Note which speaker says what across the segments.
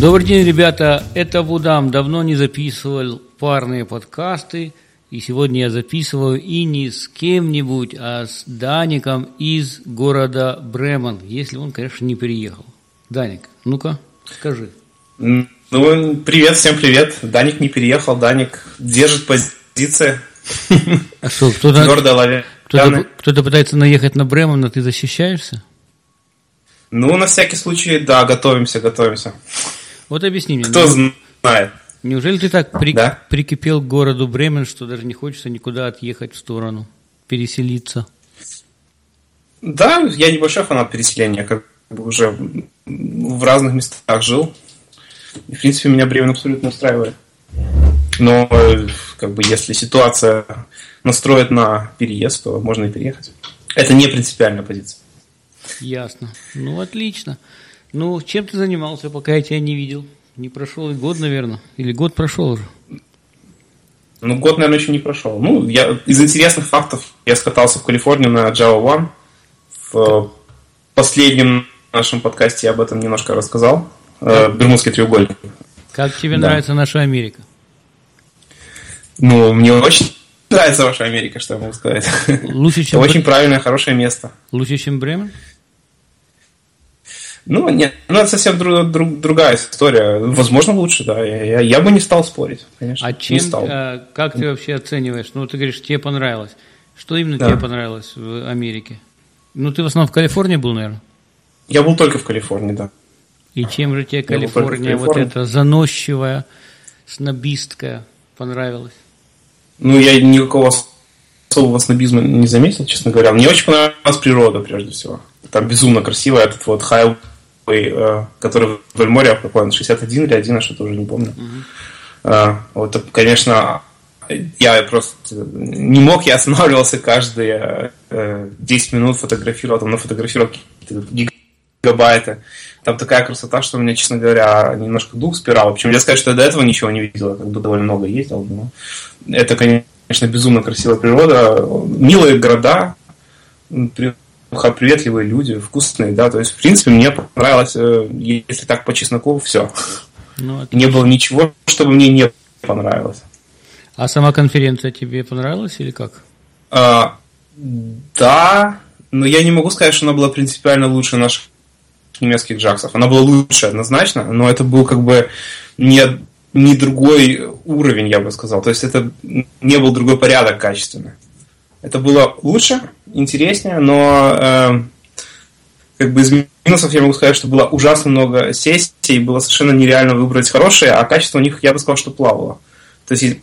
Speaker 1: Добрый день, ребята, это Вудам. Давно не записывал парные подкасты, и сегодня я записываю и не с кем-нибудь, а с Даником из города Бремен, если он, конечно, не переехал. Даник, ну-ка, скажи.
Speaker 2: Ну, привет, всем привет. Даник не переехал, Даник держит позиции.
Speaker 1: А что,
Speaker 2: твердо ловя.
Speaker 1: Кто-то пытается наехать на Бремен, а ты защищаешься?
Speaker 2: Ну, на всякий случай, да, готовимся.
Speaker 1: Вот объясни мне.
Speaker 2: Кто знает.
Speaker 1: Неужели ты так прикипел к городу Бремен, что даже не хочется никуда отъехать в сторону, переселиться?
Speaker 2: Да, я небольшой фанат переселения, как бы уже в разных местах жил. И, в принципе, меня Бремен абсолютно устраивает. Но, как бы, если ситуация настроит на переезд, то можно и переехать. Это не принципиальная позиция.
Speaker 1: Ясно. Ну, отлично. Ну, чем ты занимался, пока я тебя не видел? Не прошел и год, наверное? Или год прошел уже?
Speaker 2: Ну, год, наверное, еще не прошел. Ну, из интересных фактов я скатался в Калифорнию на Java One. В последнем нашем подкасте я об этом немножко рассказал. Бермудский треугольник.
Speaker 1: Как тебе нравится наша Америка?
Speaker 2: Ну, мне очень нравится ваша Америка, что я могу сказать.
Speaker 1: Лучше, чем
Speaker 2: это очень правильное, хорошее место.
Speaker 1: Лучше, чем Бремен?
Speaker 2: Ну, нет, это совсем другая история. Возможно, лучше, да. Я бы не стал спорить, конечно.
Speaker 1: А чем, как ты вообще оцениваешь? Ну, ты говоришь, тебе понравилось. Что именно тебе понравилось в Америке? Ну, ты в основном в Калифорнии был, наверное?
Speaker 2: Я был только в Калифорнии, да.
Speaker 1: И чем же тебе Калифорния, вот эта заносчивая, снобистская, понравилась?
Speaker 2: Ну, я никакого особого снобизма не заметил, честно говоря. Мне очень понравилась природа, прежде всего. Там безумно красиво этот вот хайвей, который в Эльморе, какой 61 или 1, что-то уже не помню. Вот, конечно, я просто не мог, я останавливался каждые 10 минут, фотографировал, там нафотографировал какие-то гигабайты. Там такая красота, что меня, честно говоря, немножко дух спирал. Причем я сказать, что я до этого ничего не видел, я как бы довольно много ездил. Но это, конечно, безумно красивая природа, милые города, приветливые люди, вкусные, да, то есть, в принципе, мне понравилось, если так по чесноку, все. Ну, не было ничего, чтобы мне не понравилось.
Speaker 1: А сама конференция тебе понравилась или как?
Speaker 2: Да, но я не могу сказать, что она была принципиально лучше наших немецких джаксов. Она была лучше однозначно, но это был как бы не другой уровень, я бы сказал. То есть это не был другой порядок качественный. Это было лучше, интереснее, но как бы из минусов я могу сказать, что было ужасно много сессий, было совершенно нереально выбрать хорошие, а качество у них, я бы сказал, что плавало. То есть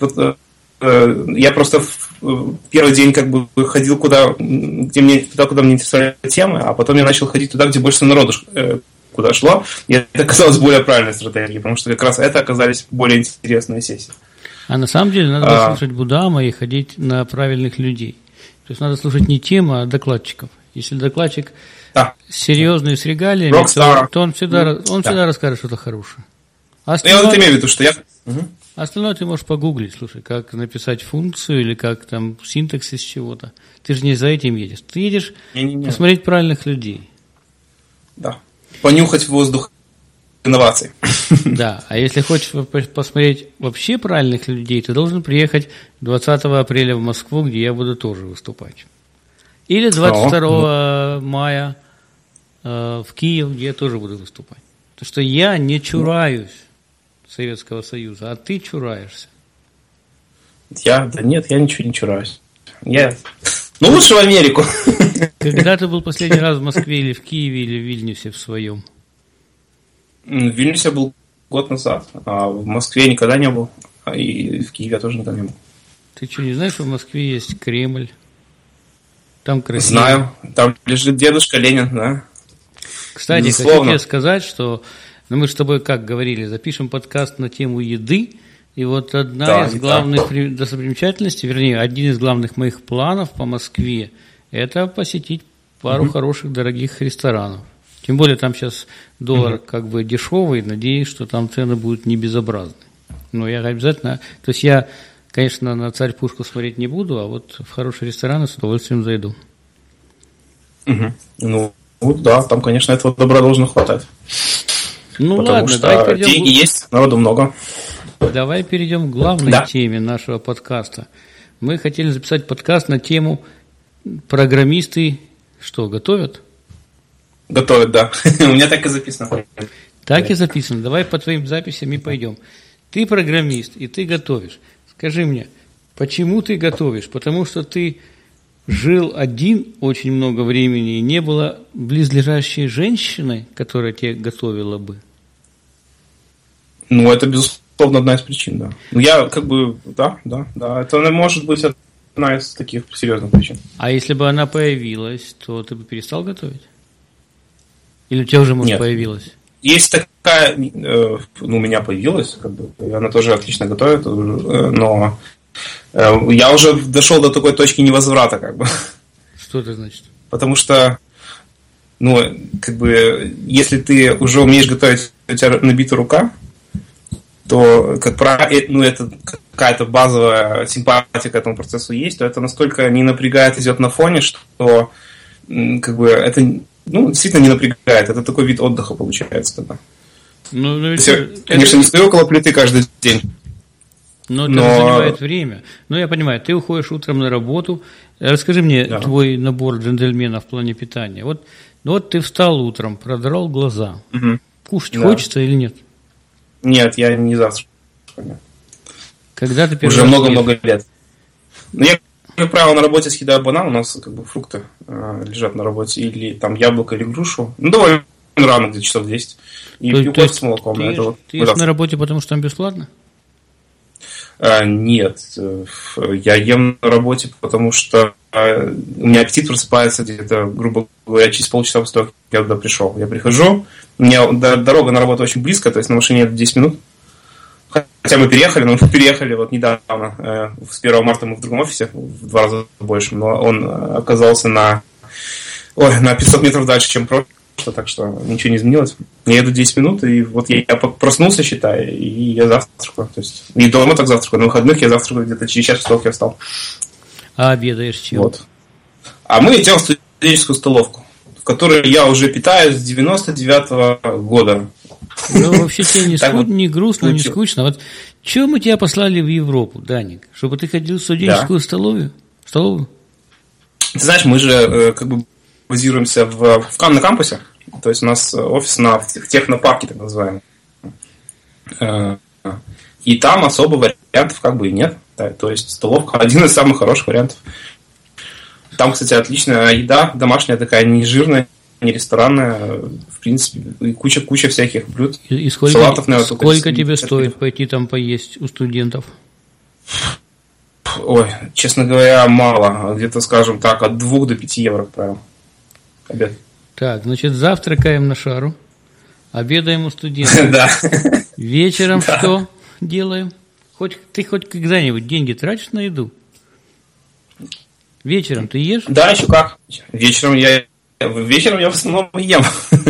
Speaker 2: я просто в первый день как бы ходил куда мне интересовали темы, а потом я начал ходить туда, где больше народу куда шло, и это оказалось более правильной стратегией, потому что как раз это оказались более интересные сессии.
Speaker 1: А на самом деле надо слушать Будама и ходить на правильных людей. То есть надо слушать не тему, а докладчиков. Если докладчик серьезный, с регалиями, то он всегда расскажет что-то хорошее.
Speaker 2: Я вот имею в виду, что я...
Speaker 1: Остальное ты можешь погуглить, слушай, как написать функцию или как там синтаксис чего-то. Ты же не за этим едешь. Ты едешь посмотреть правильных людей.
Speaker 2: Да. Понюхать воздух инноваций.
Speaker 1: Да, а если хочешь посмотреть вообще правильных людей, ты должен приехать 20 апреля в Москву, где я буду тоже выступать. Или 22 мая в Киев, где я тоже буду выступать. Потому что я не чураюсь Советского Союза, а ты чураешься.
Speaker 2: Да нет, я ничего не чураюсь. Ну, лучше в Америку.
Speaker 1: Когда ты был последний раз в Москве или в Киеве, или в Вильнюсе в своем?
Speaker 2: В Вильнюсе был год назад, а в Москве никогда не был, и в Киеве я тоже никогда не был.
Speaker 1: Ты что, не знаешь, что в Москве есть Кремль? Там красиво.
Speaker 2: Знаю, там лежит дедушка Ленин, да.
Speaker 1: Кстати,
Speaker 2: безусловно.
Speaker 1: Хочу тебе сказать, что мы с тобой, как говорили, запишем подкаст на тему еды, и вот одна из главных достопримечательностей, вернее, один из главных моих планов по Москве, это посетить пару хороших, дорогих ресторанов. Тем более там сейчас доллар как бы дешевый, надеюсь, что там цены будут не безобразны. Но я обязательно... То есть я, конечно, на Царь-Пушку смотреть не буду, а вот в хорошие рестораны с удовольствием зайду.
Speaker 2: Ну, да, там, конечно, этого добра должно хватать.
Speaker 1: Ну
Speaker 2: потому
Speaker 1: ладно,
Speaker 2: что деньги есть, народу много.
Speaker 1: Давай перейдем к главной теме нашего подкаста. Мы хотели записать подкаст на тему программисты что, готовят?
Speaker 2: Готовят, да. У меня так и записано.
Speaker 1: Так и записано. Давай по твоим записям и пойдем. Ты программист, и ты готовишь. Скажи мне, почему ты готовишь? Потому что ты жил один очень много времени, и не было близлежащей женщины, которая тебе готовила бы?
Speaker 2: Ну, это, безусловно, одна из причин, да. Ну, я как бы, да. Это может быть одна из таких серьезных причин.
Speaker 1: А если бы она появилась, то ты бы перестал готовить? Или у тебя уже, может, появилась?
Speaker 2: Есть такая, у меня появилась, как бы, и она тоже отлично готовит, но я уже дошел до такой точки невозврата, как бы.
Speaker 1: Что это значит?
Speaker 2: Потому что, как бы, если ты уже умеешь готовить, у тебя набита рука, то, как правило, это какая-то базовая симпатия к этому процессу есть, то это настолько не напрягает, идет на фоне, что, как бы, это, действительно не напрягает. Это такой вид отдыха получается тогда. Конечно, не стою около плиты каждый день.
Speaker 1: Но это занимает время. Я понимаю, ты уходишь утром на работу. Расскажи мне твой набор джентльмена в плане питания. Вот ты встал утром, продрал глаза. Угу. Кушать хочется или нет?
Speaker 2: Нет, я не завтракаю.
Speaker 1: Когда ты первый
Speaker 2: уже много-много лет. Я, как правило, на работе съедаю банан, у нас как бы фрукты лежат на работе, или там яблоко, или грушу. Довольно рано, где-то часов 10. И пью кофе с молоком.
Speaker 1: Ты ешь на работе, потому что там бесплатно?
Speaker 2: Нет, я ем на работе, потому что у меня аппетит просыпается где-то, грубо говоря, через полчаса после того, как я туда пришел. Я прихожу, у меня дорога на работу очень близко, то есть на машине это 10 минут. Хотя мы переехали вот недавно, с 1 марта мы в другом офисе, в 2 раза больше, но он оказался на 500 метров дальше, чем прошлый, так что ничего не изменилось. Я еду 10 минут, и вот я проснулся, считай, и я завтракаю. То есть, и дома так завтракаю, на выходных я завтракаю где-то через час после того, как я встал.
Speaker 1: А обедаешь чем?
Speaker 2: Вот. А мы идем в студенческую столовку, в которой я уже питаюсь с 99-го года.
Speaker 1: Вообще тебе не грустно, не скучно. Вот чего мы тебя послали в Европу, Даник? Чтобы ты ходил в студенческую столовую?
Speaker 2: Ты знаешь, мы же как бы базируемся на кампусе. То есть у нас офис в технопарке, так называемый. И там особо вариантов как бы и нет. Да, то есть столовка один из самых хороших вариантов. Там, кстати, отличная еда, домашняя такая, не жирная, не ресторанная, в принципе, и куча всяких блюд.
Speaker 1: И сколько тебе стоит пойти там поесть у студентов?
Speaker 2: Ой, честно говоря, мало. Где-то, скажем так, от 2 до 5 евро, как правило. Обед.
Speaker 1: Так, значит, завтракаем на шару, обедаем у студентов.
Speaker 2: Да.
Speaker 1: Вечером что делаем? Ты хоть когда-нибудь деньги тратишь на еду? Вечером ты ешь?
Speaker 2: Да, еще как. Вечером я в основном ем.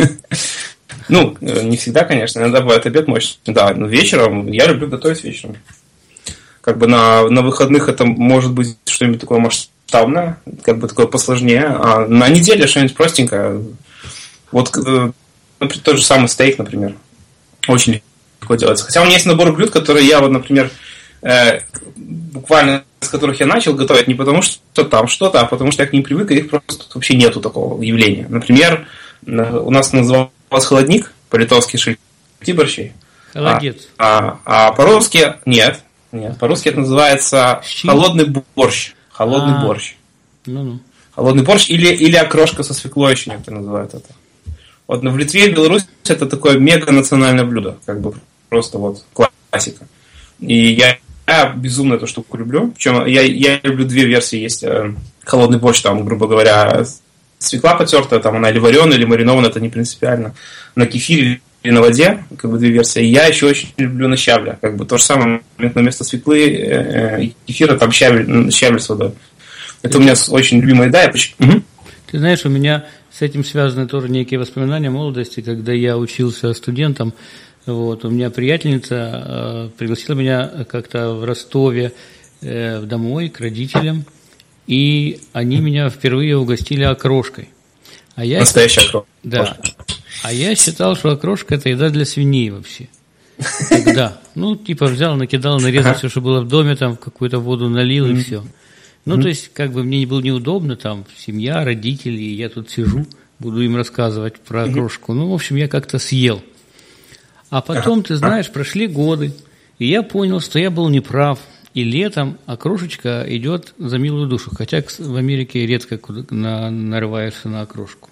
Speaker 2: Не всегда, конечно, иногда бывает обед мощный. Да, но вечером я люблю готовить вечером. Как бы на выходных это может быть что-нибудь такое масштабное, как бы такое посложнее. А на неделе что-нибудь простенькое. Вот, например, тот же самый стейк, например. Очень легко делается. Хотя у меня есть набор блюд, которые я, вот, например, буквально с которых я начал готовить не потому, что там что-то, а потому что я к ним привык, и их просто вообще нету такого явления. Например, у нас назывался холодник, по-литовски шельти борщей.
Speaker 1: Холодец.
Speaker 2: А по-русски нет, по-русски это называется холодный борщ. Холодный борщ. Холодный борщ или окрошка со свеклой еще некоторые называют это. Вот в Литве и Беларуси это такое мега-национальное блюдо, как бы просто вот классика. И я безумно эту штуку люблю. Причем я люблю 2 версии. Есть холодный борщ, там, грубо говоря, свекла потертая, там она или вареная, или маринованная, это не принципиально. На кефире или на воде, как бы 2 версии. И я еще очень люблю на щавле. Как бы то же самое, на место свеклы и кефира там щавель с водой. Это у меня очень любимая еда.
Speaker 1: Ты знаешь, у меня с этим связаны тоже некие воспоминания молодости, когда я учился студентом. Вот, у меня приятельница пригласила меня как-то в Ростове домой к родителям, и они меня впервые угостили окрошкой.
Speaker 2: Настоящая окрошка.
Speaker 1: Да. А я считал, что окрошка – это еда для свиней вообще. Тогда. Ну, типа взял, накидал, нарезал все, что было в доме, там в какую-то воду налил и все. Ну, то есть, как бы мне было неудобно, там, семья, родители, и я тут сижу, буду им рассказывать про окрошку. Ну, в общем, я как-то съел. А потом, ты знаешь, прошли годы, и я понял, что я был неправ. И летом окрошечка идет за милую душу. Хотя в Америке редко нарываешься на окрошку.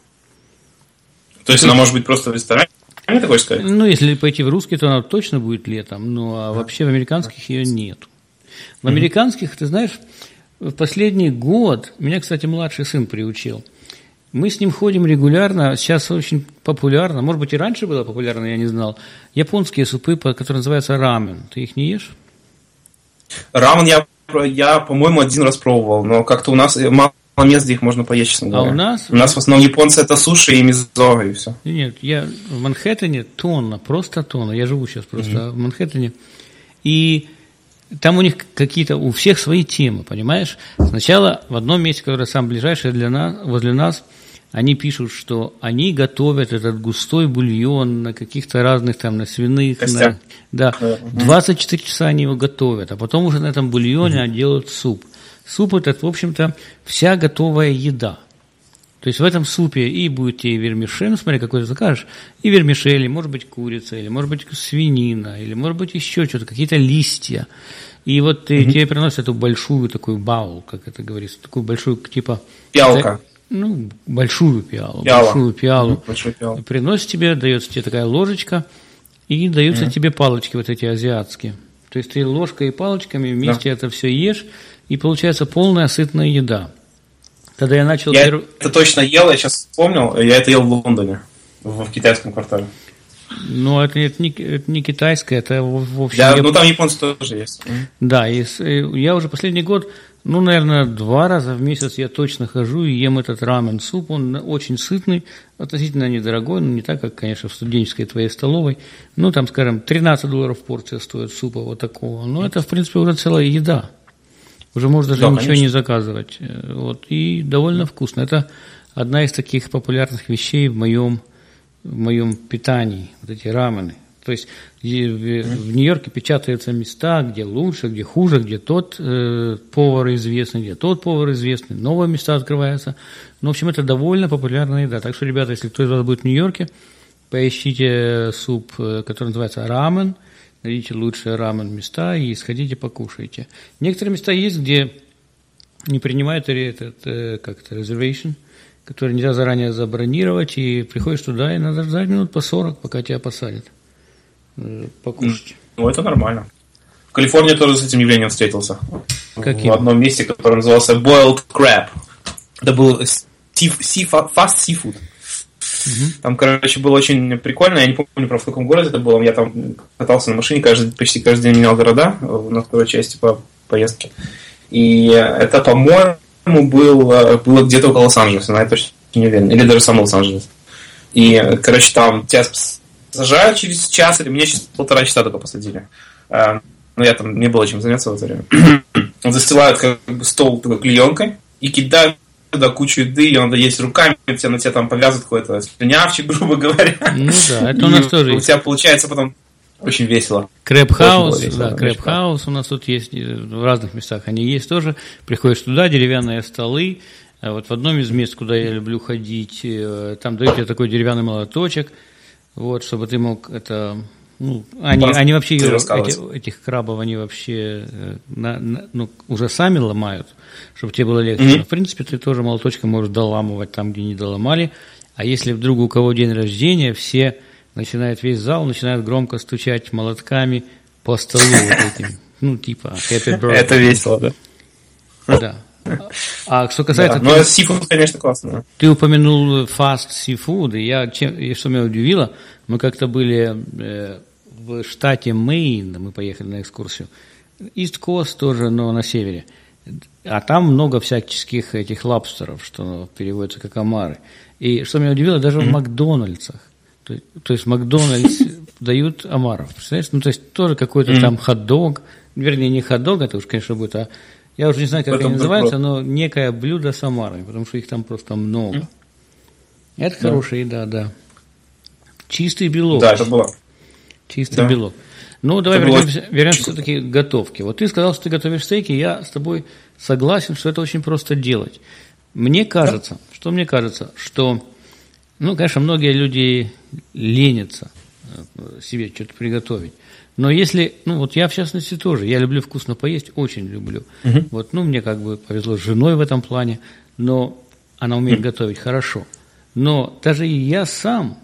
Speaker 2: То есть она может быть просто в ресторане, такой сказать?
Speaker 1: Ну, если пойти в русский, то она точно будет летом. Ну, а вообще в американских ее нет. В американских, ты знаешь, в последний год, меня, кстати, младший сын приучил. Мы с ним ходим регулярно, сейчас очень популярно, может быть, и раньше было популярно, я не знал, японские супы, которые называются рамен. Ты их не ешь?
Speaker 2: Рамен я, по-моему, один раз пробовал, но как-то у нас мало мест, где их можно поесть, честно говоря.
Speaker 1: У нас
Speaker 2: в основном японцы это суши и мизо, и все.
Speaker 1: Нет, я в Манхэттене просто тонна. Я живу сейчас просто в Манхэттене. И там у них у всех свои темы, понимаешь? Сначала в одном месте, которое самое ближайшее возле нас, они пишут, что они готовят этот густой бульон на каких-то разных, там, на свиных. Да, 24 часа они его готовят, а потом уже на этом бульоне они делают суп. Суп – это, в общем-то, вся готовая еда. То есть в этом супе и будет и вермишель, ну, смотри, какой ты закажешь, и вермишель, или, может быть, курица, или, может быть, свинина, или, может быть, еще что-то, какие-то листья. И вот тебе приносят эту большую такую баул, как это говорится, такую большую, типа…
Speaker 2: Пиалка.
Speaker 1: Ну, большую пиалу.
Speaker 2: Большую пиалу.
Speaker 1: Приносит тебе, дается тебе такая ложечка, и даются тебе палочки вот эти азиатские. То есть ты ложкой и палочками вместе это все ешь, и получается полная сытная еда. Тогда я начал…
Speaker 2: это точно ел, я сейчас вспомнил, я это ел в Лондоне, в китайском квартале.
Speaker 1: Ну, это не китайское, это в общем…
Speaker 2: Ну, там японцы тоже есть.
Speaker 1: Да, я уже последний год, ну, наверное, 2 раза в месяц я точно хожу и ем этот рамен-суп. Он очень сытный, относительно недорогой, но не так, как, конечно, в студенческой твоей столовой. Ну, там, скажем, $13 порция стоит супа вот такого. Но это, в принципе, уже целая еда. Уже можно даже ничего не заказывать. Вот, и довольно вкусно. Это одна из таких популярных вещей в моем питании, вот эти рамены. То есть в Нью-Йорке печатаются места, где лучше, где хуже, где тот повар известный, где тот повар известный, новые места открываются. Ну, в общем, это довольно популярная еда. Так что, ребята, если кто из вас будет в Нью-Йорке, поищите суп, который называется рамен, найдите лучшие рамен места и сходите покушайте. Некоторые места есть, где не принимают reservation, который нельзя заранее забронировать, и приходишь туда, и надо ждать минут по 40, пока тебя посадят покушать.
Speaker 2: Ну, это нормально. В Калифорнии тоже с этим явлением встретился.
Speaker 1: Каким?
Speaker 2: В одном месте, которое назывался Boiled Crab. Это был fast seafood. Там, короче, было очень прикольно. Я не помню, в каком городе это было. Я там катался на машине, почти каждый день менял города на второй части по поездке. И это, по-моему, было где-то около Лос-Анджелеса, но я точно не уверен. Или даже сам Лос-Анджелес. И, короче, там тебя сажают через час, или меня через 1,5 часа только посадили. Но я там не было чем заняться в это время. Застилают как бы стол такой клеенкой и кидают туда кучу еды, ее надо есть руками, на тебя там повязывают какой-то слюнявчик, грубо говоря.
Speaker 1: Ну да, это у нас тоже есть.
Speaker 2: У тебя получается потом очень весело.
Speaker 1: Крэб-хаус, да, крэб-хаус у нас тут есть, в разных местах они есть тоже. Приходишь туда, деревянные столы. Вот в одном из мест, куда я люблю ходить, там дают тебе такой деревянный молоточек, вот, чтобы ты мог это… Ну, они вообще, этих крабов, они вообще уже сами ломают, чтобы тебе было легче. Но, в принципе, ты тоже молоточком можешь доламывать там, где не доломали. А если вдруг у кого день рождения, все начинают, весь зал начинает громко стучать молотками по столу вот этим. Ну, типа, happy birthday.
Speaker 2: Это весело, да?
Speaker 1: Да. А что касается…
Speaker 2: Да, но seafood, конечно, классно.
Speaker 1: Ты упомянул fast seafood, и что меня удивило, мы как-то были в штате Мэйн, мы поехали на экскурсию, East Coast тоже, но на севере, а там много всяческих этих лобстеров, что переводится как омары. И что меня удивило, даже в Макдональдсах, то есть в Макдональдс дают омаров, представляешь? Ну, то есть тоже какой-то там хот-дог, вернее, не хот-дог, это уж, конечно, будет, а я уже не знаю, как они называются, но некое блюдо с омарами, потому что их там просто много. Это хорошая еда, да. Чистый белок.
Speaker 2: Да, это было.
Speaker 1: Чистый белок. Ну, давай вернемся все-таки к готовке. Вот ты сказал, что ты готовишь стейки, я с тобой согласен, что это очень просто делать. Мне кажется, что, ну, конечно, многие люди ленятся себе что-то приготовить. Но если, ну, вот я в частности тоже, я люблю вкусно поесть, очень люблю. Вот, ну, мне как бы повезло с женой в этом плане, но она умеет готовить хорошо. Но даже и я сам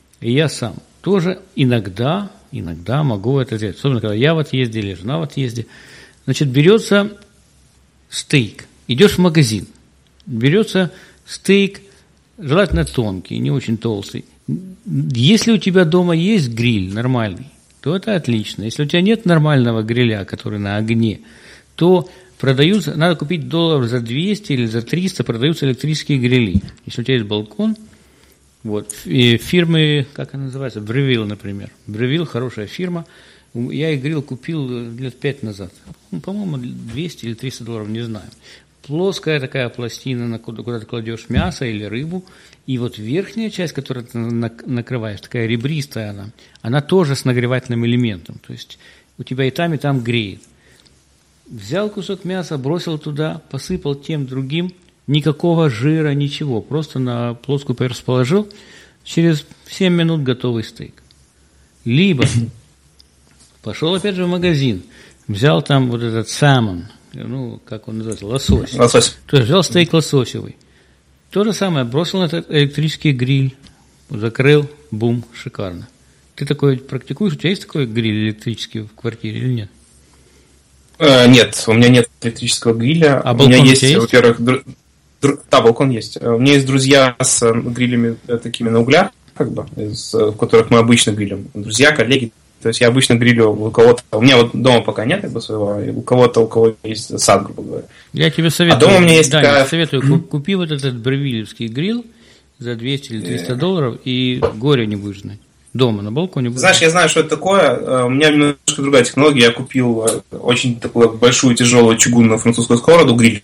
Speaker 1: тоже иногда могу это сделать. Особенно, когда я в отъезде или жена в отъезде. Значит, берется стейк, идешь в магазин, берется стейк, желательно тонкий, не очень толстый. Если у тебя дома есть гриль нормальный, то это отлично. Если у тебя нет нормального гриля, который на огне, то продаются, надо купить $200 за 200 или за 300, продаются электрические грили. Если у тебя есть балкон, вот, и фирмы, как она называется, Breville, например. Breville хорошая фирма. Я их гриль купил лет 5 назад. Ну, по-моему, $200 или $300, не знаю. Плоская такая пластина, куда ты кладешь мясо или рыбу. И вот верхняя часть, которую ты накрываешь, такая ребристая она тоже с нагревательным элементом. То есть у тебя и там греет. Взял кусок мяса, бросил туда, посыпал тем другим, никакого жира, ничего, просто на плоскую поверхность положил, через 7 минут готовый стейк. Либо пошел опять же в магазин, взял там вот этот салмон, ну, как он называется, лосось. То есть взял стейк лососевый. То же самое, бросил на этот электрический гриль, закрыл, бум, шикарно. Ты такое практикуешь? У тебя есть такой гриль электрический в квартире или нет?
Speaker 2: Нет, у меня нет электрического гриля.
Speaker 1: А
Speaker 2: у меня есть, во-первых, да, балкон есть. У меня есть друзья с грилями такими на углях, как бы, в которых мы обычно грилим. Друзья, коллеги. То есть я обычно грилю у кого-то. У меня вот дома пока нет как бы своего, у кого есть сад, грубо говоря.
Speaker 1: Я тебе советую.
Speaker 2: А дома у меня есть такая...
Speaker 1: советую, купи вот этот бревилевский гриль за 200 или $300, и горя не будешь знать. Дома, на балконе.
Speaker 2: Знаешь, я знаю, что это такое. У меня немножко другая технология. Я купил очень такую большую тяжелую чугунную французскую сковороду, гриль.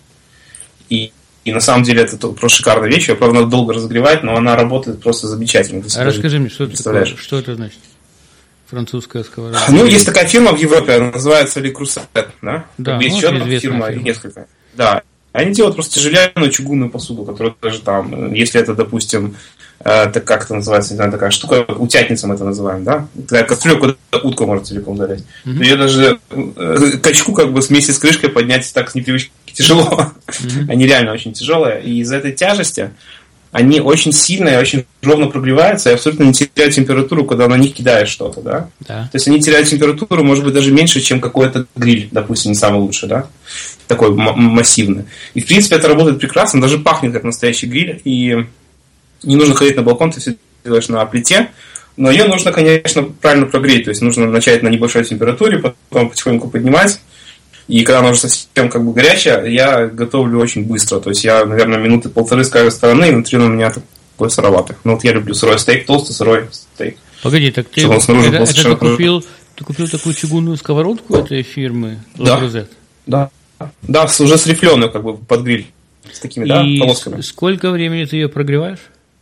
Speaker 2: И на самом деле это просто шикарная вещь. Ее, правда, надо долго разогревать, но она работает просто замечательно.
Speaker 1: А расскажи мне, что это такое? Что это значит? Французская сковорода.
Speaker 2: Ну, есть такая фирма в Европе, она называется Le Creuset, да?
Speaker 1: Да,
Speaker 2: есть еще одна фирма, их несколько. Да. Они делают просто тяжеленную чугунную посуду, которая даже там, если это, допустим, это как это называется, не знаю, такая штука, утятница мы это называем, да? Такая кастрюля, куда утку может целиком залезть. Ее даже качку как бы вместе с крышкой поднять так с непривычки тяжело. Они реально очень тяжелые. И из-за этой тяжести они очень сильно и очень ровно прогреваются и абсолютно не теряют температуру, когда на них кидаешь что-то, да? То есть они теряют температуру, может быть, даже меньше, чем какой-то гриль, допустим, не самый лучший, да? Такой массивный. И, в принципе, это работает прекрасно, даже пахнет как настоящий гриль, и не нужно ходить на балкон, ты все делаешь на плите, но ее нужно, конечно, правильно прогреть, то есть нужно начать на небольшой температуре, потом потихоньку поднимать, и когда она уже совсем как бы горячая, я готовлю очень быстро, то есть я, наверное, минуты полторы с каждой стороны, и внутри у меня такой сыроватый. Ну вот я люблю сырой стейк, толстый сырой стейк.
Speaker 1: Погоди, так ты купил такую чугунную сковородку этой фирмы Le Creuset?
Speaker 2: Да, уже с рифленой как бы под гриль, с такими, да, полосками.
Speaker 1: Сколько времени ты ее прогреваешь?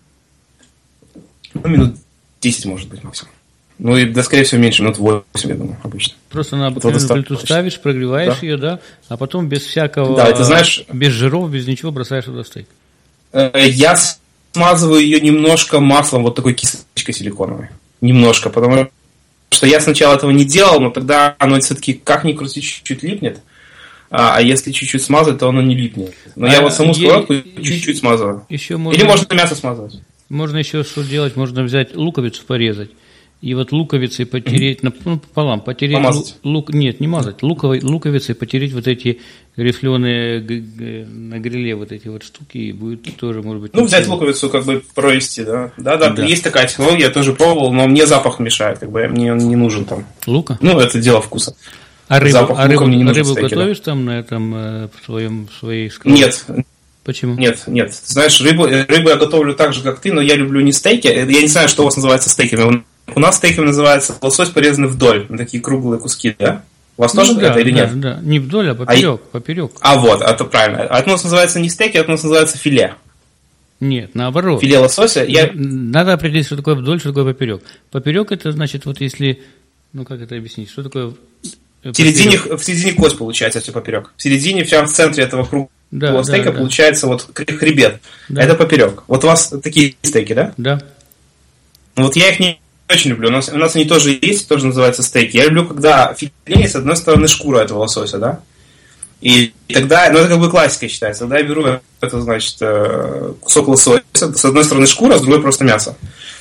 Speaker 2: Ну, минут 10, может быть, максимум. Ну, и, да, скорее всего, меньше, минут 8, я думаю, обычно.
Speaker 1: Просто на обыкновенную плиту ставишь, прогреваешь ее, да, а потом без всякого,
Speaker 2: да, ты знаешь,
Speaker 1: без жиров, без ничего бросаешь туда стейк.
Speaker 2: Я смазываю ее немножко маслом, вот такой кисточкой силиконовой. Немножко, потому что я сначала этого не делал, но тогда оно все-таки, как ни крути, чуть-чуть липнет. А если чуть-чуть смазать, то оно не липнет. Но я вот саму сковородку чуть-чуть смазываю. Или можно мясо смазывать.
Speaker 1: Можно еще что делать? Можно взять луковицу, порезать. И вот луковицей потереть, пополам, потереть лук, нет, не мазать, луковицей потереть вот эти рифленые на гриле вот эти вот штуки, и будет тоже, может быть...
Speaker 2: Ну, взять луковицу, как бы провести, да? Да, есть такая технология, я тоже пробовал, но мне запах мешает, как бы мне не нужен там.
Speaker 1: Лука?
Speaker 2: Ну, это дело вкуса.
Speaker 1: А рыбу готовишь там на этом своей сковородке?
Speaker 2: Нет.
Speaker 1: Почему?
Speaker 2: Нет. Знаешь, рыбу я готовлю так же, как ты, но я люблю не стейки. Я не знаю, что у вас называется стейками. У нас стейками называется лосось, порезанный вдоль, на такие круглые куски, да? У вас тоже это или нет?
Speaker 1: Да, не вдоль, а поперек.
Speaker 2: А вот, это правильно. А это у нас называется не стейки, это у нас называется филе.
Speaker 1: Нет, наоборот.
Speaker 2: Филе лосося.
Speaker 1: Надо определить, что такое вдоль, что такое поперек. Поперек это значит, вот если, ну как это объяснить, что такое...
Speaker 2: В середине кость получается, если поперек. В середине, прямо в центре этого круглого стейка получается вот хребет. Да. Это поперек. Вот у вас такие стейки, да?
Speaker 1: Да.
Speaker 2: Вот я их не очень люблю. У нас они тоже есть, тоже называются стейки. Я люблю, когда филе, с одной стороны, шкура этого лосося, да? И тогда, ну это как бы классика считается. Тогда я беру, это значит, кусок лосося, с одной стороны шкура, с другой просто мясо.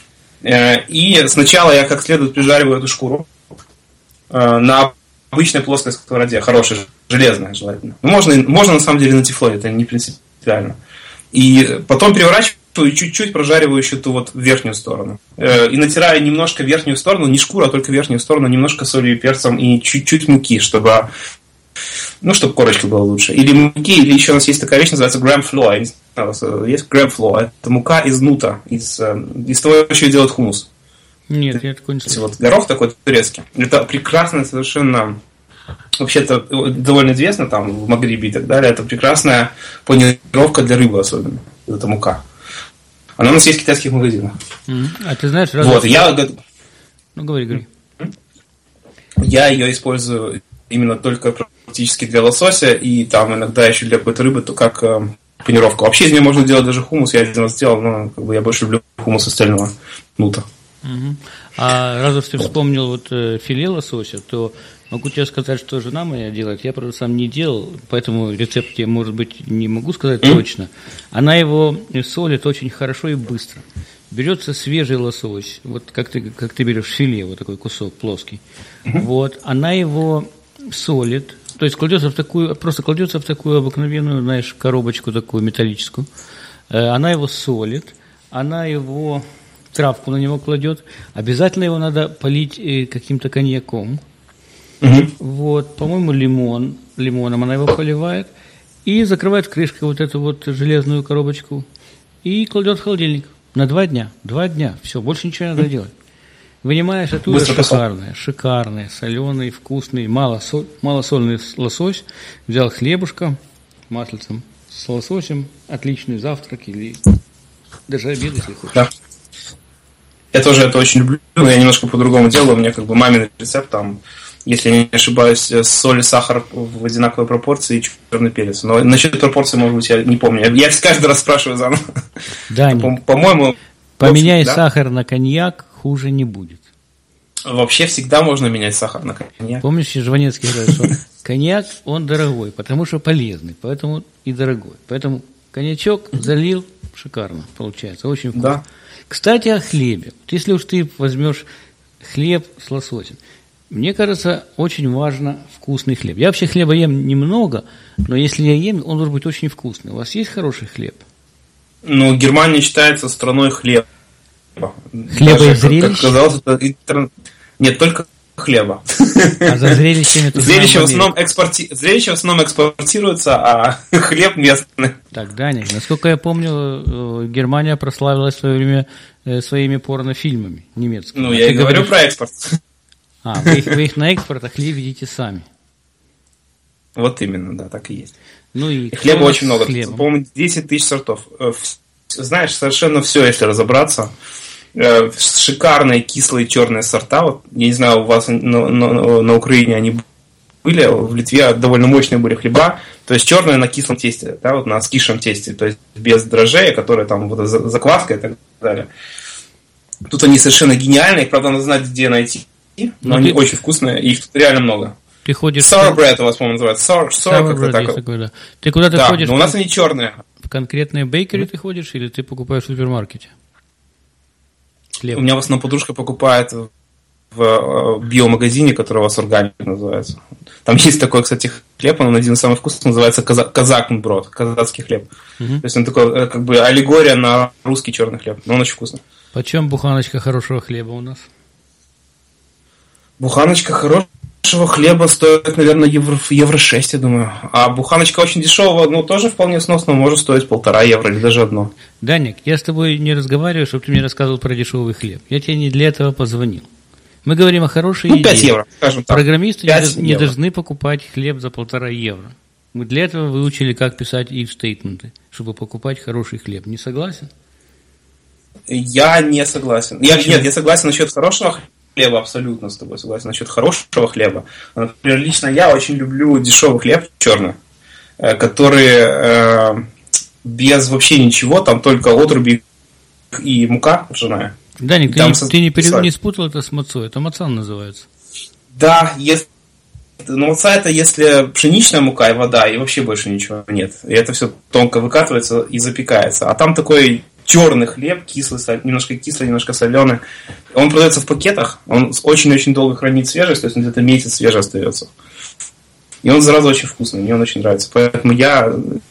Speaker 2: И сначала я как следует прижариваю эту шкуру на обычной плоской сковороде, хорошей, железной желательно. Можно на самом деле на тефлоне, это не принципиально. И потом переворачиваю и чуть-чуть прожариваю еще ту вот верхнюю сторону. И натираю немножко верхнюю сторону, не шкуру, а только верхнюю сторону, немножко солью и перцем и чуть-чуть муки, чтобы корочка была лучше. Или муки, или еще у нас есть такая вещь, называется gram flour. Есть gram flour. Это мука из нута, из того, что делают хумус.
Speaker 1: Нет, я такой не слышал.
Speaker 2: Вот горох такой турецкий. Это прекрасная совершенно... Вообще-то довольно известно там в Магрибе и так далее. Это прекрасная панировка для рыбы особенно. Это мука. Она у нас есть в китайских магазинах.
Speaker 1: А ты знаешь...
Speaker 2: Вот,
Speaker 1: говори.
Speaker 2: Я ее использую именно только практически для лосося, и там иногда еще для какой-то рыбы, то как панировку. Вообще из нее можно делать даже хумус, я один раз сделал, но как бы я больше люблю хумус остального нута.
Speaker 1: А раз уж ты вспомнил вот филе лосося, то могу тебе сказать, что жена моя делает. Я, правда, сам не делал, поэтому рецепт я, может быть, не могу сказать точно. Она его солит очень хорошо и быстро. Берется свежий лосось, вот как ты берешь филе, вот такой кусок плоский. Вот, она его солит, то есть кладется в такую обыкновенную, знаешь, коробочку такую металлическую. Она его солит, она его травку на него кладет. Обязательно его надо полить каким-то коньяком. Вот, по-моему, лимоном она его поливает и закрывает крышкой вот эту вот железную коробочку и кладет в холодильник на 2 дня. 2 дня, все, больше ничего не надо делать. Вынимаешь оттуда шикарный, соленый, вкусный, малосольный лосось. Взял хлебушка маслицем с лососем, отличный завтрак или даже обед, если хочешь.
Speaker 2: Да. Я тоже это очень люблю, но я немножко по-другому делаю. У меня как бы мамин рецепт, там, если я не ошибаюсь, соль и сахар в одинаковой пропорции и черный перец. Но насчет пропорции, может быть, я не помню. Я каждый раз спрашиваю заново.
Speaker 1: Да,
Speaker 2: по-моему...
Speaker 1: Поменяй сахар на коньяк, хуже не будет.
Speaker 2: Вообще всегда можно менять сахар на коньяк.
Speaker 1: Помнишь, Жванецкий говорит, что коньяк, он дорогой, потому что полезный, поэтому и дорогой. Поэтому коньячок залил, шикарно получается, очень вкусно. Да. Кстати, о хлебе. Вот если уж ты возьмешь хлеб с лососем, мне кажется, очень важно вкусный хлеб. Я вообще хлеба ем немного, но если я ем, он должен быть очень вкусный. У вас есть хороший хлеб?
Speaker 2: Ну, Германия считается страной хлеба.
Speaker 1: Хлеба и зрелищ?
Speaker 2: Как казалось, это... Нет, только хлеба.
Speaker 1: А за зрелищами ты
Speaker 2: зрелище в основном экспортируется, а хлеб местный.
Speaker 1: Так, Даня, насколько я помню, Германия прославилась в свое время своими порнофильмами немецкими.
Speaker 2: Ну, я и говорю про экспорт.
Speaker 1: А, вы их на экспорт, а хлеб видите сами.
Speaker 2: Вот именно, да, так и есть.
Speaker 1: Ну и
Speaker 2: хлеба очень много. По-моему, 10 тысяч сортов. Знаешь, совершенно все, если разобраться. Шикарные кислые черные сорта. Вот, я не знаю, у вас на Украине они были, в Литве довольно мощные были хлеба. То есть черные на кислом тесте, да, вот на скисшем тесте, то есть без дрожжей, которые там вот закваска и так далее. Тут они совершенно гениальные, правда, надо знать, где найти, но они очень вкусные, и их тут реально много.
Speaker 1: Ты ходишь...
Speaker 2: Sour bread у вас, по-моему, называется. Sour как-то так.
Speaker 1: Такой, да. Ты куда-то ходишь?
Speaker 2: Но у нас они черные.
Speaker 1: В конкретные бейкери ты ходишь или ты покупаешь в супермаркете?
Speaker 2: Хлеб. У меня в основном подружка покупает в биомагазине, который у вас органик называется. Там есть такой, кстати, хлеб, он один из самых вкусных, называется казакнброд, казацкий хлеб. То есть он такой, как бы аллегория на русский черный хлеб, но он очень вкусный.
Speaker 1: Почем буханочка хорошего хлеба у нас?
Speaker 2: Буханочка хорошего хлеба стоит, наверное, евро 6, я думаю. А буханочка очень дешевая, ну, тоже вполне сносно, может стоить 1,5 евро или даже 1.
Speaker 1: Даник, я с тобой не разговариваю, чтобы ты мне рассказывал про дешевый хлеб. Я тебе не для этого позвонил. Мы говорим о хорошей идее.
Speaker 2: 5 евро, скажем так.
Speaker 1: Программисты не должны покупать хлеб за 1,5 евро. Мы для этого выучили, как писать if-стейтменты, чтобы покупать хороший хлеб. Не согласен?
Speaker 2: Я не согласен. Я согласен насчет хорошего хлеба, абсолютно с тобой согласен. Насчет хорошего хлеба. Например, лично я очень люблю дешевый хлеб черный, который без вообще ничего, там только отруби и мука ржаная.
Speaker 1: Даник, ты не спутал это с мацой, это мацан называется.
Speaker 2: Да, но маца это если пшеничная мука и вода, и вообще больше ничего нет. И это все тонко выкатывается и запекается. А там такой черный хлеб, кислый, немножко кислый, немножко соленый. Он продается в пакетах, он очень-очень долго хранит свежесть, то есть он где-то месяц свежий остается. И он, зараза, очень вкусный, мне он очень нравится. Поэтому я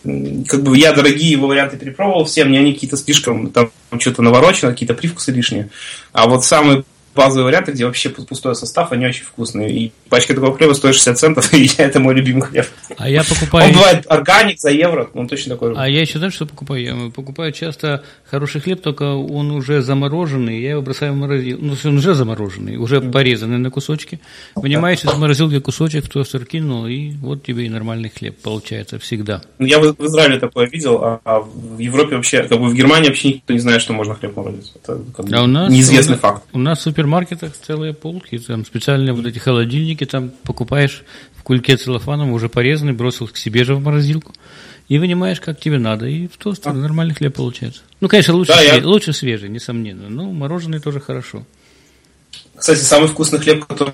Speaker 2: дорогие его варианты перепробовал все, мне они какие-то слишком там что-то наворочено, какие-то привкусы лишние. А вот самые базовые варианты, где вообще пустой состав, они очень вкусные. И пачка такого хлеба стоит 60 центов, и это мой любимый хлеб.
Speaker 1: А я покупаю...
Speaker 2: Он бывает органик за евро, он точно такой же.
Speaker 1: А я еще, знаешь, что покупаю? Я покупаю часто хороший хлеб, только он уже замороженный, я его бросаю в морозилку. Ну, он уже замороженный, уже порезанный на кусочки. Вынимаешь из морозилки кусочек, в тостер кинул, и вот тебе и нормальный хлеб получается всегда.
Speaker 2: Я в Израиле такое видел, а в Европе вообще, в Германии вообще никто не знает, что можно хлеб морозить. Это неизвестный факт.
Speaker 1: У нас в супермаркетах целые полки, там специальные вот эти холодильники, там покупаешь в кульке целлофаном, уже порезанный, бросил к себе же в морозилку, и вынимаешь, как тебе надо, и в тостер нормальный хлеб получается. Ну, конечно, лучше свежий, несомненно, но мороженый тоже хорошо.
Speaker 2: Кстати, самый вкусный хлеб, который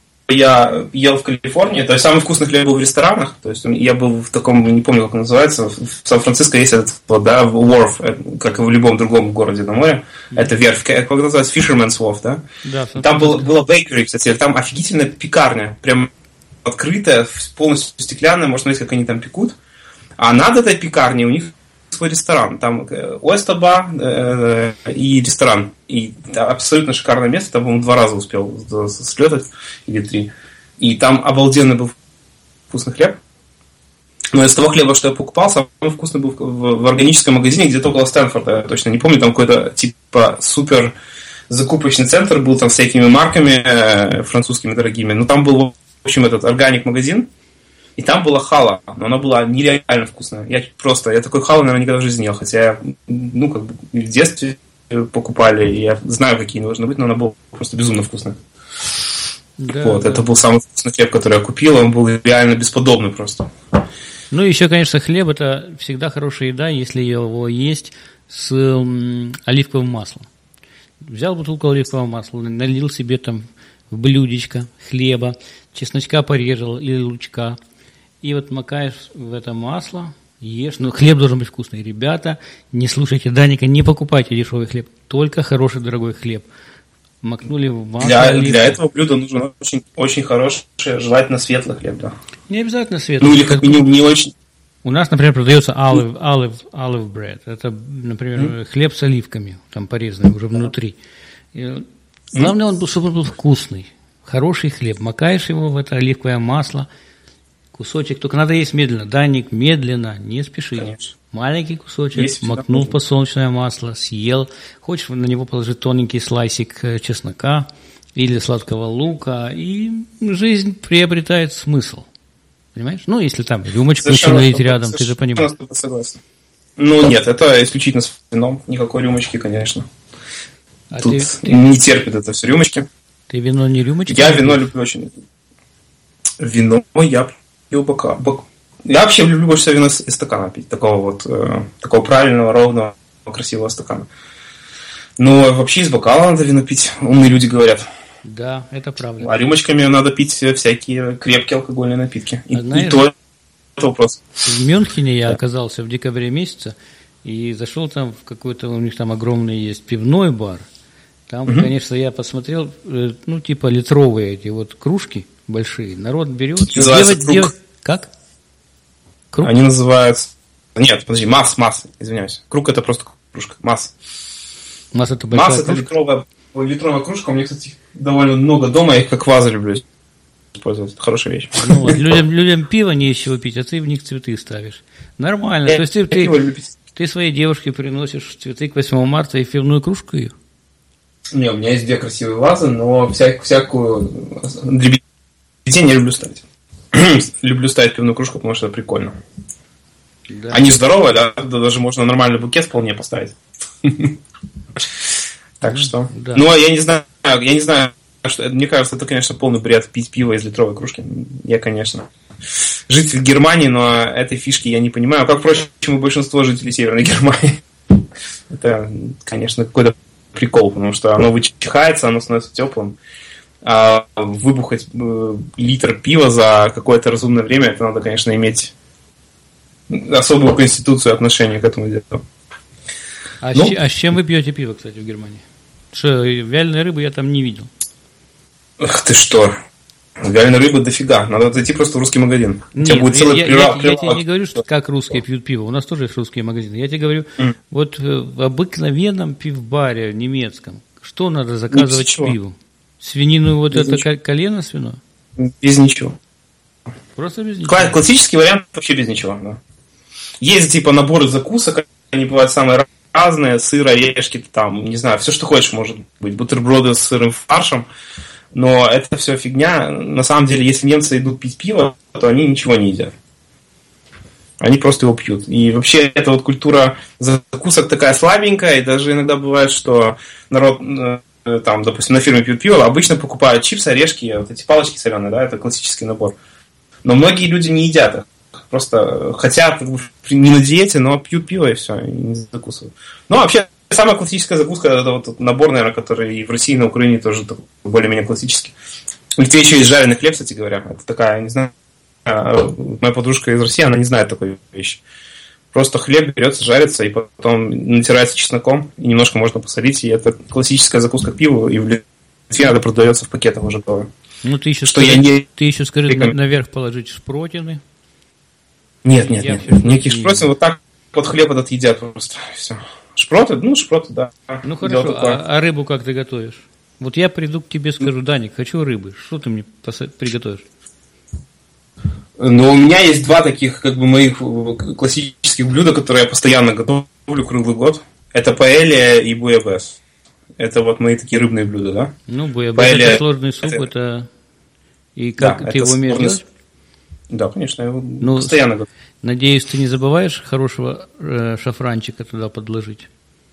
Speaker 2: я ел в Калифорнии, то есть самый вкусный хлеб был в ресторанах, то есть я был в таком, не помню, как он называется, в Сан-Франциско есть этот, да, Wharf, как и в любом другом городе на море, это верфь, как называется, Fisherman's Wharf, да?
Speaker 1: Да,
Speaker 2: там была bakery, кстати, там офигительная пекарня, прям открытая, полностью стеклянная, можно смотреть, как они там пекут, а над этой пекарней у них свой ресторан, там ойстер-бар и ресторан, и абсолютно шикарное место, там, по-моему, 2 раза успел слетать, или 3, и там обалденный был вкусный хлеб, но из того хлеба, что я покупал, самый вкусный был в органическом магазине, где-то около Стэнфорда, я точно не помню, там какой-то типа супер закупочный центр был, там с всякими марками французскими дорогими, но там был, в общем, этот органик-магазин, и там была хала, но она была нереально вкусная. Я такой хала, наверное, никогда в жизни не ел, хотя, в детстве покупали, и я знаю, какие они должны быть, но она была просто безумно вкусная. Да, вот, да. Это был самый вкусный хлеб, который я купил, он был реально бесподобный просто.
Speaker 1: Ну, еще, конечно, хлеб – это всегда хорошая еда, если его есть с оливковым маслом. Взял бутылку оливкового масла, налил себе там в блюдечко хлеба, чесночка порезал или лучка, и вот макаешь в это масло, ешь. Но хлеб должен быть вкусный. Ребята, не слушайте Даника, не покупайте дешевый хлеб, только хороший дорогой хлеб. Макнули в масло.
Speaker 2: Для этого блюда нужен очень, очень хороший, желательно светлый хлеб, да.
Speaker 1: Не обязательно светлый.
Speaker 2: Ну или как минимум не очень.
Speaker 1: У нас, например, продается olive bread. Это, например, хлеб с оливками, там порезанный уже внутри. И главное, чтобы он был вкусный. Хороший хлеб. Макаешь его в это оливковое масло, кусочек, только надо есть медленно. Даник, медленно, не спеши. Конечно. Маленький кусочек, есть макнул в подсолнечное масло, съел. Хочешь, на него положить тоненький слайсик чеснока или сладкого лука, и жизнь приобретает смысл. Понимаешь? Ну, если там рюмочку установить рядом, ты же понимаешь.
Speaker 2: Согласен. Ну, нет, это исключительно с вином. Никакой рюмочки, конечно. А тут не терпит это все рюмочки.
Speaker 1: Ты вино не рюмочки?
Speaker 2: Я вино люблю очень. Вино я пью бока. Я вообще люблю больше всего вино из стакана пить. Такого правильного, ровного, красивого стакана. Но вообще из бокала надо вино пить. Умные люди говорят.
Speaker 1: Да, это правда.
Speaker 2: А рюмочками надо пить всякие крепкие алкогольные напитки. И то это вопрос.
Speaker 1: В Мюнхене я оказался в декабре месяце и зашел там в какой-то, у них там огромный есть пивной бар. Там, конечно, я посмотрел, типа литровые эти вот кружки большие. Народ берет.
Speaker 2: Называется круг.
Speaker 1: Как? Круг?
Speaker 2: Они называются... Нет, подожди, масс, извиняюсь. Круг это просто кружка, масс.
Speaker 1: Масс это большая
Speaker 2: кружка? Масс это литровая кружка. У меня, кстати, довольно много дома, я их как вазы люблю использовать. Это хорошая вещь.
Speaker 1: Ну, вот, людям пиво не из чего пить, а ты в них цветы ставишь. Нормально. То есть ты своей девушке приносишь цветы к 8 марта и в пивную кружку ее?
Speaker 2: Не, у меня есть 2 красивые вазы, но всякую дребедень я люблю ставить. люблю ставить пивную кружку, потому что это прикольно.
Speaker 1: Да.
Speaker 2: Они здоровые, да? Даже можно нормальный букет вполне поставить. Так что... Ну, я не знаю, что... Мне кажется, это, конечно, полный бред пить пиво из литровой кружки. Я, конечно, житель Германии, но этой фишки я не понимаю. Как, впрочем, и большинство жителей Северной Германии. Это, конечно, какой-то прикол, потому что оно вычихается, оно становится теплым. А выбухать литр пива за какое-то разумное время, это надо, конечно, иметь особую конституцию отношения к этому делу.
Speaker 1: А с чем вы пьете пиво, кстати, в Германии? Что, вяленой рыбы я там не видел.
Speaker 2: Ах ты что! Вяленой рыбы дофига. Надо зайти просто в русский магазин.
Speaker 1: Нет, я тебе не говорю, что как русские пьют пиво. У нас тоже есть русские магазины. Я тебе говорю, вот в обыкновенном пивбаре немецком, что надо заказывать к пиву? Свинину вот без это ничего. Колено свино?
Speaker 2: Без ничего.
Speaker 1: Просто без ничего.
Speaker 2: Классический вариант вообще без ничего. Да. Есть типа наборы закусок, они бывают самые разные, сыр, орешки, там, не знаю, все, что хочешь, может быть, бутерброды с сырым фаршем, но это все фигня. На самом деле, если немцы идут пить пиво, то они ничего не едят. Они просто его пьют. И вообще, эта вот культура закусок такая слабенькая, и даже иногда бывает, что народ, там, допустим, на фирме пьют пиво, обычно покупают чипсы, орешки, вот эти палочки соленые, да, это классический набор. Но многие люди не едят их. Просто хотят, как бы, не на диете, но пьют пиво и все, и не закусывают. Ну, вообще, самая классическая закуска, это вот набор, наверное, который и в России, и на Украине тоже более-менее классический. В Литве еще есть жареный хлеб, кстати говоря. Это такая, не знаю, моя подружка из России, она не знает такой вещи. Просто хлеб берется, жарится, и потом натирается чесноком, и немножко можно посолить, и это классическая закуска к пиву, и в Литве она продается в пакетах уже готовой.
Speaker 1: Ну, ты еще скажи, наверх положить шпротины.
Speaker 2: Нет. Никаких шпротин, вот так вот хлеб этот едят просто. Все. Шпроты, да.
Speaker 1: Ну хорошо, а рыбу как ты готовишь? Вот я приду к тебе, скажу: Даник, хочу рыбы. Что ты мне приготовишь?
Speaker 2: Ну, у меня есть два таких, как бы, моих классических блюда, которые я постоянно готовлю круглый год. Это паэлья и буябес. Это вот мои такие рыбные блюда, да?
Speaker 1: Ну, буябес это сложный суп, это... И как ты его умеешь делать?
Speaker 2: Да, конечно, я его постоянно готовлю.
Speaker 1: Надеюсь, ты не забываешь хорошего шафранчика туда подложить?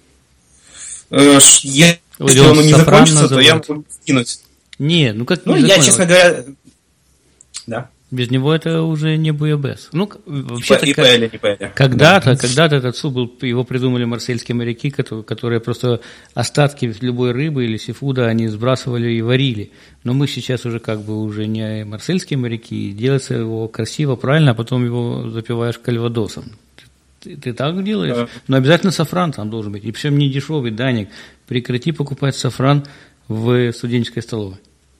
Speaker 2: Если он не закончится, то я могу скинуть.
Speaker 1: Не, ну как
Speaker 2: не я, честно говоря... Да.
Speaker 1: Без него это уже не буябес. Ну, вообще-то,
Speaker 2: и паэлья, не паэлья.
Speaker 1: Когда-то этот суп был, его придумали марсельские моряки, которые просто остатки любой рыбы или сифуда они сбрасывали и варили. Но мы сейчас уже как бы уже не марсельские моряки, делается его красиво, правильно, а потом его запиваешь кальвадосом. Ты так делаешь? Да. Но обязательно сафран там должен быть. И причем не дешевый, Даник. Прекрати покупать сафран в студенческой столовой.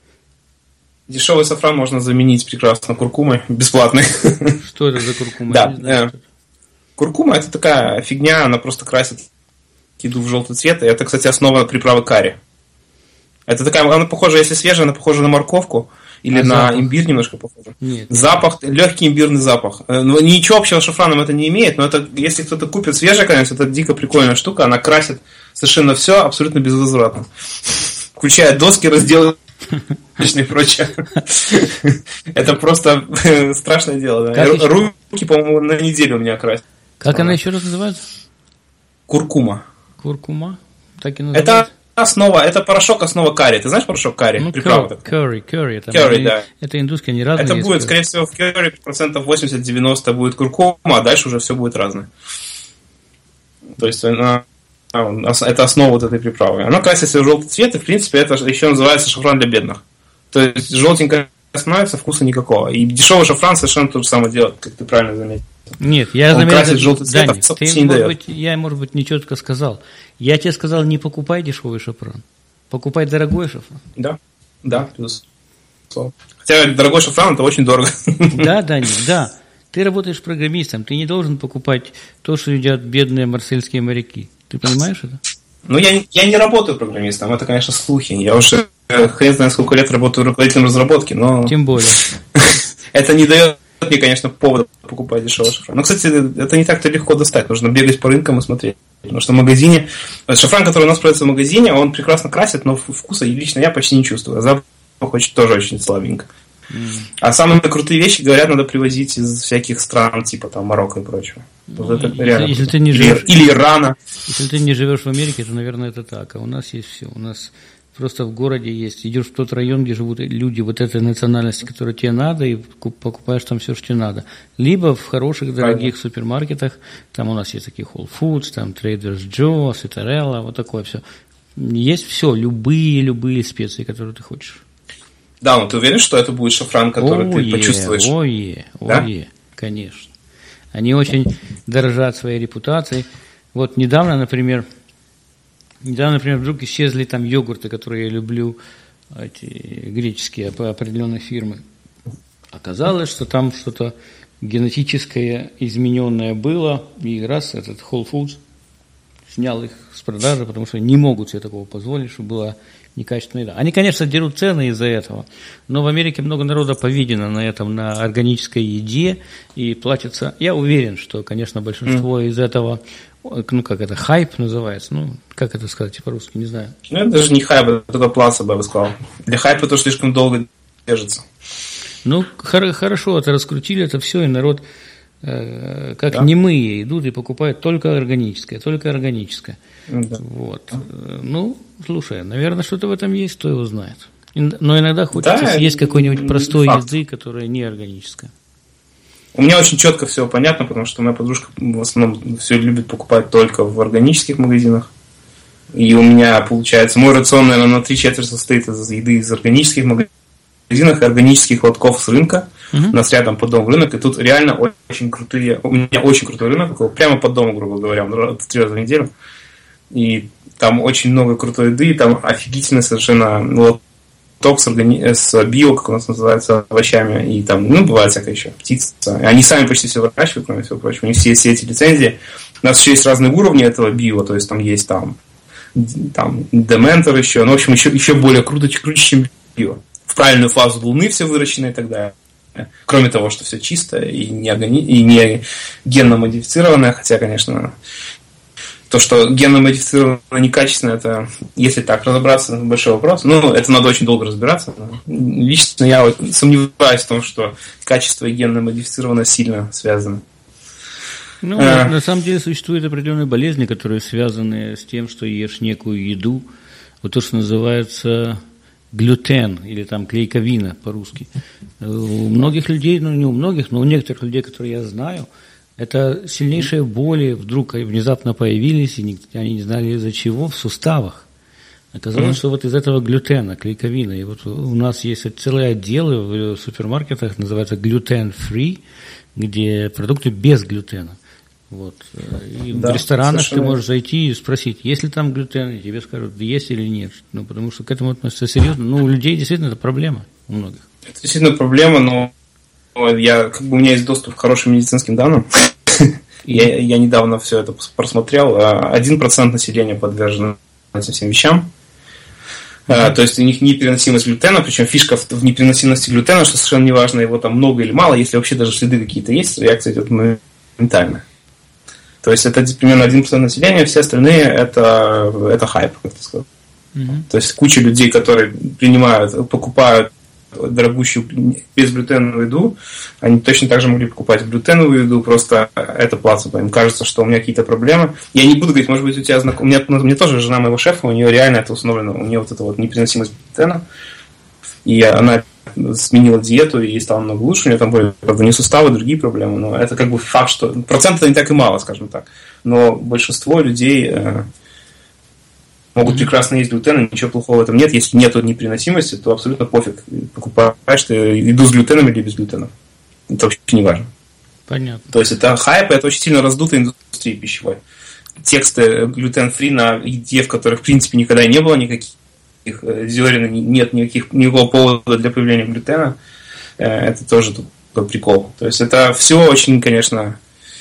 Speaker 2: Дешевый сафран можно заменить прекрасно куркумой, бесплатной.
Speaker 1: Что это за куркума?
Speaker 2: Да, куркума — это такая фигня, она просто красит еду в желтый цвет. И это, кстати, основа приправы карри. Это такая, она похожа, если свежая, она похожа на морковку или на запах? Имбирь немножко похожа.
Speaker 1: Нет.
Speaker 2: Запах, легкий имбирный запах. Ничего общего с шафраном это не имеет, но это, если кто-то купит свежее, конечно, это дико прикольная штука, она красит совершенно все абсолютно безвозвратно. Включая доски, разделы и прочее. Это просто страшное дело. Руки, по-моему, на неделю у меня красят.
Speaker 1: Как она еще раз называется?
Speaker 2: Куркума.
Speaker 1: Куркума? Так и называется?
Speaker 2: Это основа, это порошок, основа карри. Ты знаешь порошок карри?
Speaker 1: Ну, curry.
Speaker 2: Да.
Speaker 1: Это индусские, они разные.
Speaker 2: Это будет, скорее всего, в curry 80-90% будет куркума, а дальше уже все будет разное. То есть это основа вот этой приправы. Она красится в желтый цвет, и, в принципе, это еще называется шафран для бедных. То есть желтенькое становится, вкуса никакого. И дешевый шафран совершенно то же самое делает, как ты правильно заметил.
Speaker 1: Нет, я заметил,
Speaker 2: красит желтый цвет,
Speaker 1: Даник, я, может быть, нечетко сказал. Я тебе сказал, не покупай дешевый шафран. Покупай дорогой шафран.
Speaker 2: Да, безусловно. Хотя дорогой шафран — это очень дорого.
Speaker 1: Да, Даник, да. Ты работаешь программистом, ты не должен покупать то, что едят бедные марсельские моряки. Ты понимаешь это?
Speaker 2: Ну, я не работаю программистом, это, конечно, слухи. Я уже хрен знает сколько лет работаю руководителем разработки, но...
Speaker 1: Тем более.
Speaker 2: Это не дает мне, конечно, повода покупать дешевый шафран. Но, кстати, это не так-то легко достать. Нужно бегать по рынкам и смотреть. Потому что в магазине... Шафран, который у нас продается в магазине, он прекрасно красит, но вкуса лично я почти не чувствую. Запах тоже очень слабенько. А самые крутые вещи, говорят, надо привозить из всяких стран, типа там Марокко и прочего. Вот это реально.
Speaker 1: Если ты не живешь,
Speaker 2: или Ирана.
Speaker 1: Если ты не живешь в Америке, то, наверное, это так. А у нас есть все. У нас просто в городе есть. Идешь в тот район, где живут люди вот этой национальности, которая тебе надо, и покупаешь там все, что тебе надо. Либо в хороших, дорогих супермаркетах. Там у нас есть такие Whole Foods, там Trader Joe's, Citarella, вот такое все. Есть все, любые специи, которые ты хочешь.
Speaker 2: Да, но ты уверен, что это будет шафран, который ты почувствуешь?
Speaker 1: Конечно. Они очень дорожат своей репутацией. Вот недавно, например, вдруг исчезли там йогурты, которые я люблю, эти греческие определенной фирмы. Оказалось, что там что-то генетическое измененное было, и раз этот Whole Foods снял их с продажи, потому что не могут себе такого позволить, чтобы была некачественная еда. Они, конечно, дерут цены из-за этого, но в Америке много народа повидено на этом, на органической еде, и платится. Я уверен, что, конечно, большинство из этого, как это, хайп называется, как это сказать по-русски, не знаю.
Speaker 2: Это даже не хайп, это плацебо, я бы сказал. Для хайпа это слишком долго держится.
Speaker 1: Хорошо, это раскрутили это все, и народ немые идут и покупают только органическое. Да. Вот. Слушай, наверное, что-то в этом есть, кто его знает. Но иногда хочется съесть какой-нибудь простой еды, которая не органическая.
Speaker 2: У меня очень четко все понятно, потому что моя подружка в основном все любит покупать только в органических магазинах. И у меня, получается, мой рацион, наверное, на 3/4 состоит из еды из органических магазинов и органических лотков с рынка. У нас рядом под домом рынок, и тут реально очень крутые, у меня очень крутой рынок, прямо под домом, грубо говоря, 3 раза в неделю. И там очень много крутой еды, и там офигительно совершенно лоток с био, как у нас называется, овощами, и там, бывает всякая еще птица. И они сами почти все выращивают, кроме всего прочего, у них все эти лицензии. У нас еще есть разные уровни этого био, то есть там есть там дементор еще, в общем, еще более круче, чем био. В правильную фазу Луны все выращено и так далее. Кроме того, что все чисто и не генно-модифицированное, хотя, конечно, то, что генно-модифицированное некачественно, это, если так разобраться, большой вопрос. Это надо очень долго разбираться. Лично я сомневаюсь в том, что качество и генно-модифицированное сильно связаны.
Speaker 1: На самом деле существуют определенные болезни, которые связаны с тем, что ешь некую еду, вот то, что называется глютен, или там клейковина по-русски. У многих людей, не у многих, но у некоторых людей, которые я знаю, это сильнейшие боли вдруг внезапно появились, и они не знали из-за чего, в суставах. Оказалось, что вот из этого глютена, клейковина, и вот у нас есть целые отделы в супермаркетах, называется gluten-free, где продукты без глютена. Вот. И в ресторанах совершенно ты можешь зайти и спросить, есть ли там глютен, и тебе скажут, есть или нет. Потому что к этому относятся серьезно. У людей действительно это проблема, у многих.
Speaker 2: Это действительно проблема, но у меня есть доступ к хорошим медицинским данным. Я недавно все это просмотрел. 1% населения подвержено этим всем вещам. То есть у них непереносимость глютена, причем фишка в непереносимости глютена, что совершенно неважно, его там много или мало, если вообще даже следы какие-то есть, реакция идет моментально. То есть это примерно 1% населения, все остальные это хайп, как ты сказал. То есть куча людей, которые покупают дорогущую безглютеновую еду, они точно так же могли покупать глютеновую еду, просто это плацебо. Им кажется, что у меня какие-то проблемы. Я не буду говорить, может быть, у тебя мне тоже жена моего шефа, у нее реально это установлено, у нее вот эта вот непереносимость глютена, и она сменила диету, и ей стало много лучше, у нее там были, правда, не суставы, другие проблемы, но это как бы факт, что процентов не так и мало, скажем так. Но большинство людей могут прекрасно есть глютен, ничего плохого в этом нет. Если нет непереносимости, то абсолютно пофиг. Покупаешь ты еду с глютеном или без глютена. Это вообще не важно.
Speaker 1: Понятно.
Speaker 2: То есть это хайп, это очень сильно раздутая индустрия пищевой. Тексты глютен-фри на еде, в которых в принципе никогда и не было никаких зерен, нет никакого повода для появления глютена. Это тоже такой прикол. То есть это все очень, конечно...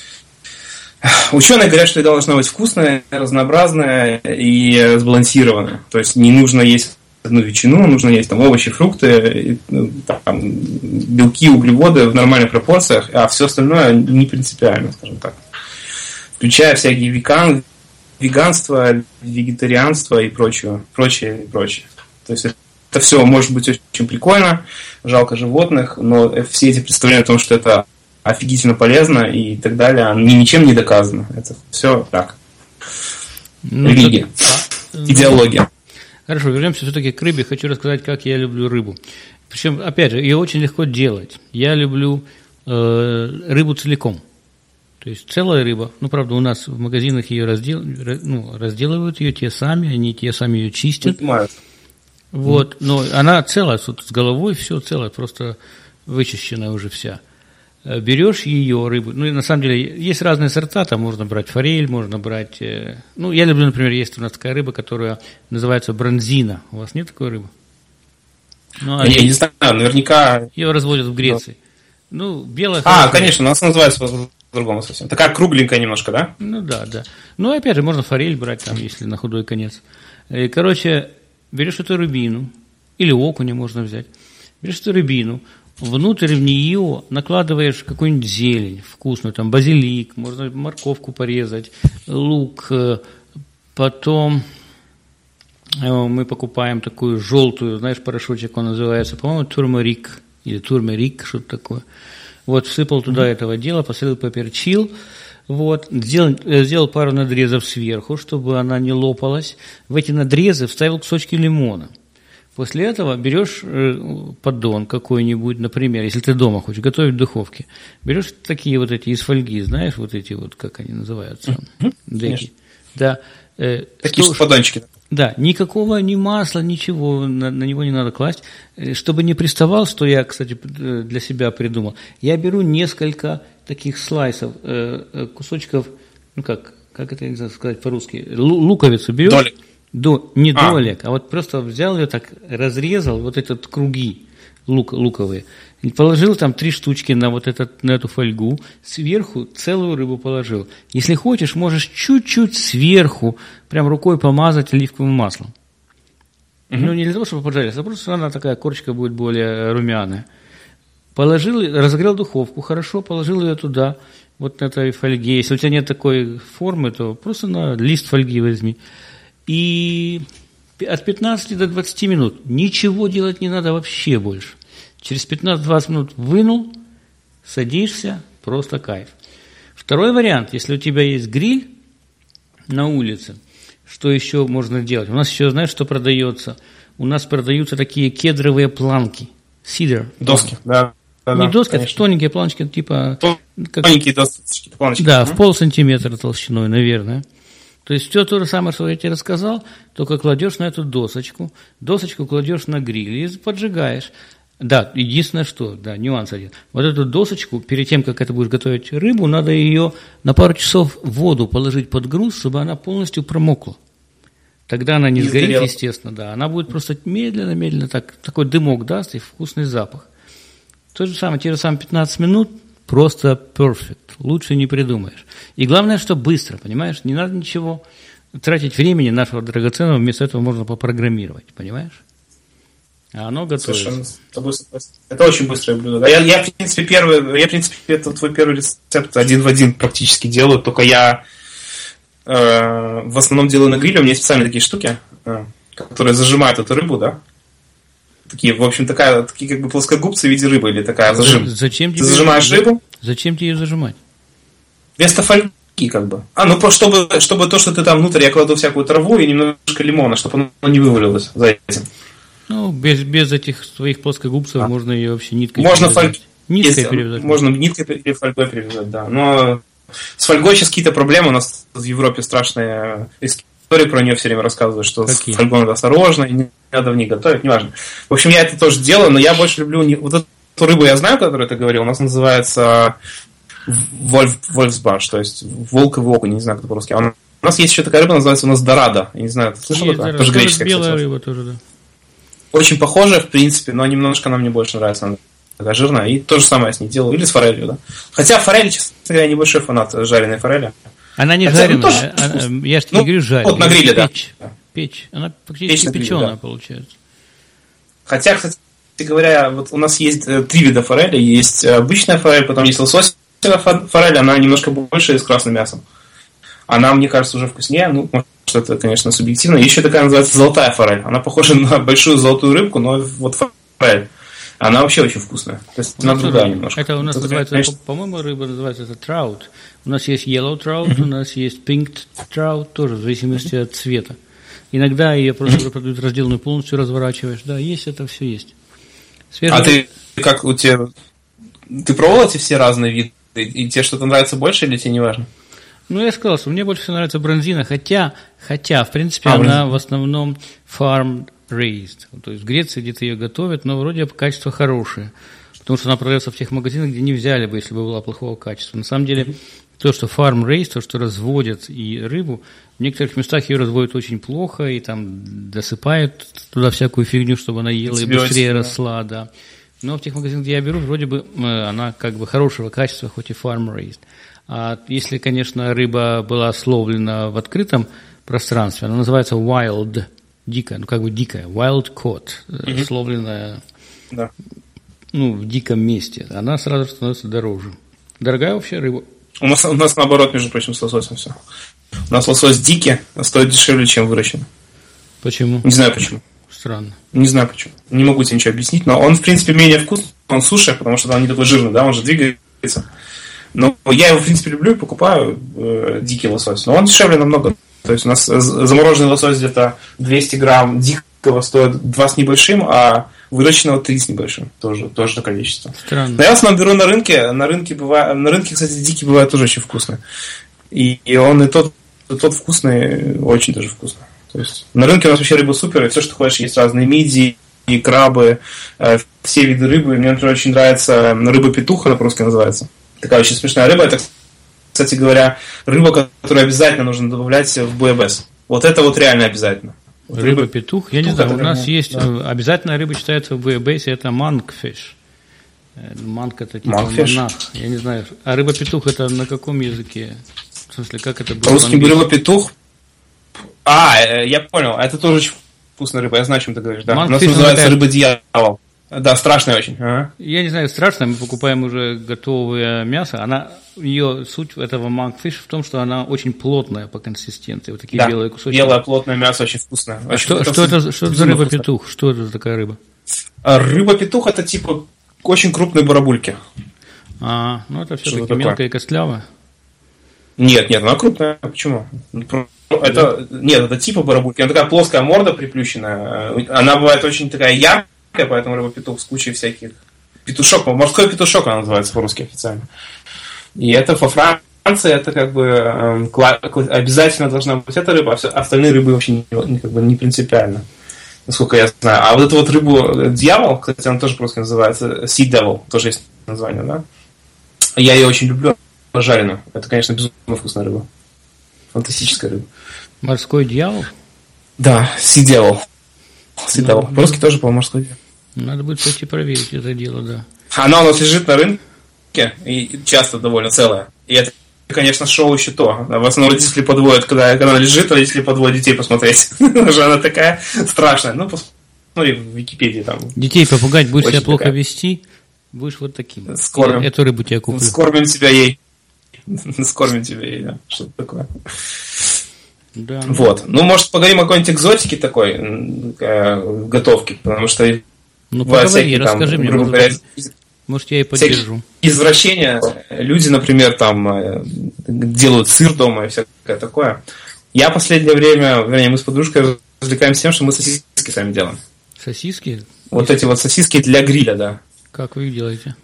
Speaker 2: Ученые говорят, что еда должна быть вкусная, разнообразная и сбалансированная. То есть не нужно есть одну ветчину, нужно есть там овощи, фрукты, там, белки, углеводы в нормальных пропорциях, а все остальное не принципиально, скажем так. Включая всякие веганство, вегетарианство и прочее. То есть это все может быть очень прикольно, жалко животных, но все эти представления о том, что это офигительно полезно и так далее, они ничем не доказаны. Это все так. Религия. Идеология.
Speaker 1: Хорошо, вернемся все-таки к рыбе. Хочу рассказать, как я люблю рыбу. Причем, опять же, ее очень легко делать. Я люблю рыбу целиком. То есть целая рыба. Ну, правда, у нас в магазинах ее разделывают ее те сами, они те сами ее чистят.
Speaker 2: Понимаю.
Speaker 1: Вот, но она целая, с головой все целое, просто вычищенная уже вся. Берешь ее рыбу, ну и на самом деле есть разные сорта, там можно брать форель, можно брать, ну я люблю, например, есть у нас такая рыба, которая называется бронзина. У вас нет такой рыбы?
Speaker 2: Ну, я не знаю, наверняка.
Speaker 1: Ее разводят в Греции. Ну, белая.
Speaker 2: Конечно, у нас называется по-другому совсем. Такая кругленькая немножко, да?
Speaker 1: Ну да. Ну опять же, можно форель брать там, если на худой конец. Короче, берешь эту рыбину, или окуня можно взять, берешь эту рыбину, внутрь в нее накладываешь какую-нибудь зелень вкусную, там базилик, можно морковку порезать, лук, потом мы покупаем такую желтую, знаешь, порошочек он называется, по-моему, турмерик или турмерик, что-то такое. Вот, всыпал туда этого дела, посолил, поперчил, вот, сделал пару надрезов сверху, чтобы она не лопалась. В эти надрезы вставил кусочки лимона. После этого берешь поддон какой-нибудь, например, если ты дома хочешь готовить в духовке, берешь такие вот эти из фольги, знаешь, вот эти вот, как они называются? Деки. Да.
Speaker 2: Такие поддончики.
Speaker 1: Да, никакого ни масла, ничего на него не надо класть. Чтобы не приставал, что я, кстати, для себя придумал, я беру несколько таких слайсов, кусочков, ну как это нельзя сказать по-русски, луковицу берешь.
Speaker 2: Долек.
Speaker 1: Не долек, а вот просто взял ее так, разрезал, вот этот круги луковые, и положил там 3 штучки на эту фольгу, сверху целую рыбу положил. Если хочешь, можешь чуть-чуть сверху прям рукой помазать оливковым маслом. Ну, не для того, чтобы пожариться, а просто она такая корочка будет более румяная. Положил, разогрел духовку, хорошо, положил ее туда, вот на этой фольге. Если у тебя нет такой формы, то просто на лист фольги возьми. И от 15 до 20 минут ничего делать не надо вообще больше. Через 15-20 минут вынул, садишься, просто кайф. Второй вариант, если у тебя есть гриль на улице, что еще можно делать? У нас еще, знаешь, что продается? У нас продаются такие кедровые планки. Сидр.
Speaker 2: Доски, да.
Speaker 1: Не доски, это тоненькие планочки, типа...
Speaker 2: Тоненькие доски, планочки.
Speaker 1: Да, в полсантиметра толщиной, наверное. То есть все то же самое, что я тебе рассказал, только кладешь на эту досочку кладешь на гриль и поджигаешь. Да, единственное что, да, нюанс один. Вот эту досочку, перед тем, как это будешь готовить рыбу, надо ее на пару часов в воду положить под груз, чтобы она полностью промокла. Тогда она не сгорит, естественно, да. Она будет просто медленно, такой дымок даст и вкусный запах. То же самое, те же самые 15 минут, просто perfect. Лучше не придумаешь. И главное, что быстро, понимаешь? Не надо ничего тратить времени нашего драгоценного, вместо этого можно попрограммировать, понимаешь? А оно готовится.
Speaker 2: Совершенно с тобой согласен. Это очень быстрое блюдо. Да? Я, в принципе, это твой первый рецепт один в один практически делаю, только я в основном делаю на гриле. У меня есть специальные такие штуки, которые зажимают эту рыбу, да? Такие, в общем, такие как бы плоскогубцы в виде рыбы или такая зажим.
Speaker 1: Зачем
Speaker 2: ты зажимаешь рыбу?
Speaker 1: Зачем тебе ее зажимать?
Speaker 2: Вместо фольги, как бы. Чтобы то, что ты там внутрь, я кладу всякую траву и немножко лимона, чтобы оно не вывалилось за этим.
Speaker 1: Ну, без этих своих плоскогубцев можно ее вообще ниткой
Speaker 2: перевязать.
Speaker 1: Ниткой перевязать.
Speaker 2: Можно ниткой или фольгой перевязать, да. Но с фольгой сейчас какие-то проблемы. У нас в Европе страшные истории про нее все время рассказывают, что
Speaker 1: какие?
Speaker 2: С фольгой надо осторожно, и не надо в ней готовить, неважно. В общем, я это тоже делаю, но я больше люблю... Вот эту рыбу я знаю, которую ты говорил, у нас называется вольфсбарш, то есть волковый окунь, не знаю, как это по-русски. У нас есть еще такая рыба, называется у нас дорадо. Я не знаю, ты слышал такое? Тоже греческая,
Speaker 1: белая рыба тоже, да.
Speaker 2: Очень похожая, в принципе, но немножко она мне больше нравится. Она такая жирная. И то же самое я с ней делаю. Или с форелью, да. Хотя форель, честно говоря, я небольшой фанат жареной форели.
Speaker 1: Она не жареная. Я же тебе говорю, жареная.
Speaker 2: Вот на гриле, да.
Speaker 1: Печь. Она фактически печеная, да, получается.
Speaker 2: Хотя, кстати говоря, вот у нас есть 3 вида форели. Есть обычная форель, потом есть лососевая форель, она немножко больше и с красным мясом. Она, мне кажется, уже вкуснее. Ну, может, это, конечно, субъективно. Еще такая называется золотая форель. Она похожа на большую золотую рыбку, но вот форель. Она вообще очень вкусная. То есть она другая немножко.
Speaker 1: Это у нас называется, конечно... по-моему, рыба называется это траут. У нас есть yellow trout, у нас есть pink trout, тоже в зависимости от цвета. Иногда ее просто продают разделанную, полностью разворачиваешь. Да, есть это, все есть.
Speaker 2: А ты как у тебя... Ты пробовал эти все разные виды? И тебе что-то нравится больше или тебе не важно?
Speaker 1: Ну, я сказал, что мне больше всего нравится бронзина, хотя в принципе, она в основном farm-raised. То есть в Греции где-то ее готовят, но вроде качество хорошее. Потому что она продается в тех магазинах, где не взяли бы, если бы была плохого качества. На самом деле, то, что farm-raised, то, что разводят и рыбу, в некоторых местах ее разводят очень плохо, и там досыпают туда всякую фигню, чтобы она ела и быстрее росла, да. Но в тех магазинах, где я беру, вроде бы она как бы хорошего качества, хоть и farm-raised. А если, конечно, рыба была словлена в открытом пространстве, она называется wild, дикая, ну как бы дикая, wild caught, словленная в диком месте, она сразу становится дороже. Дорогая вообще рыба?
Speaker 2: У нас наоборот, между прочим, с лососем все. У нас лосось дикий, стоит дешевле, чем выращенный.
Speaker 1: Почему?
Speaker 2: Не знаю почему.
Speaker 1: Странно.
Speaker 2: Не знаю почему. Не могу тебе ничего объяснить, но он, в принципе, менее вкусный, он суше, потому что он не такой жирный, да, он же двигается. Но я его, в принципе, люблю и покупаю дикий лосось. Но он дешевле намного. То есть у нас замороженный лосось где-то 200 грамм дикого стоит 2 с небольшим, а выращенного 3 с небольшим. Тоже такое количество.
Speaker 1: Странно.
Speaker 2: Но я в основном беру на рынке. На рынке, кстати, дикий бывает тоже очень вкусный. И он и тот вкусный, очень даже вкусный. То есть на рынке у нас вообще рыба супер, и все, что хочешь, есть разные мидии, и крабы, все виды рыбы. Мне, например, очень нравится рыба-петух, она по-русски называется. Такая очень смешная рыба. Это, кстати говоря, рыба, которую обязательно нужно добавлять в буйабес. Вот это вот реально обязательно. Вот
Speaker 1: рыба-петух? Я не знаю, у нас есть... Да. Обязательная рыба считается в буйабесе, это monkfish. Манк это типа монах. Я не знаю. А рыба-петух это на каком языке? В смысле, как это было?
Speaker 2: По-русски рыба-петух. Я понял. Это тоже очень вкусная рыба. Я знаю, о чем ты говоришь. Да. У нас называется рыба-дьявол. Да, страшная очень. Ага.
Speaker 1: Я не знаю, страшно, мы покупаем уже готовое мясо. Ее суть этого monkfish в том, что она очень плотная по консистенции. Вот такие белые кусочки.
Speaker 2: Белое плотное мясо очень вкусное.
Speaker 1: Что это за рыба-петух? Что это за такая рыба?
Speaker 2: Рыба-петух это типа очень крупные барабульки.
Speaker 1: Ну это все-таки мелкая и костлявая.
Speaker 2: Нет, она крупная. Почему? Это типа барабульки. Она такая плоская морда приплющенная. Она бывает очень такая яркая. Поэтому рыба-петух с кучей всяких... Петушок, морской петушок она называется по-русски официально. И это во Франции, это как бы обязательно должна быть эта рыба, а остальные рыбы вообще не принципиально, насколько я знаю. А вот эту вот рыбу дьявол, кстати, она тоже по-русски называется Sea Devil, тоже есть название, да? Я ее очень люблю, жареную. Это, конечно, безумно вкусная рыба. Фантастическая рыба.
Speaker 1: Морской дьявол?
Speaker 2: Да, Sea Devil. По-русски тоже, по-моему, морской дьявол.
Speaker 1: Надо будет пойти проверить это дело, да.
Speaker 2: Она у нас лежит на рынке, и часто довольно целая. И это, конечно, шоу еще то. В основном родители подводят, когда она лежит, родители подводят детей посмотреть. Она такая страшная. Ну, посмотри в Википедии там.
Speaker 1: Детей попугать, будешь себя плохо вести, будешь вот таким.
Speaker 2: Скормим.
Speaker 1: Эту рыбу тебе куплю.
Speaker 2: Скормим тебя ей, да. Что-то такое.
Speaker 1: Да,
Speaker 2: вот. Может, поговорим о какой-нибудь экзотике такой готовки, потому что...
Speaker 1: поговори, расскажи мне, может, я и поддержу.
Speaker 2: Извращения. Люди, например, там делают сыр дома и всякое такое. Я в последнее время, мы с подружкой развлекаемся тем, что мы сосиски сами делаем.
Speaker 1: Сосиски?
Speaker 2: Вот эти вот сосиски для гриля, да.
Speaker 1: Как вы их делаете?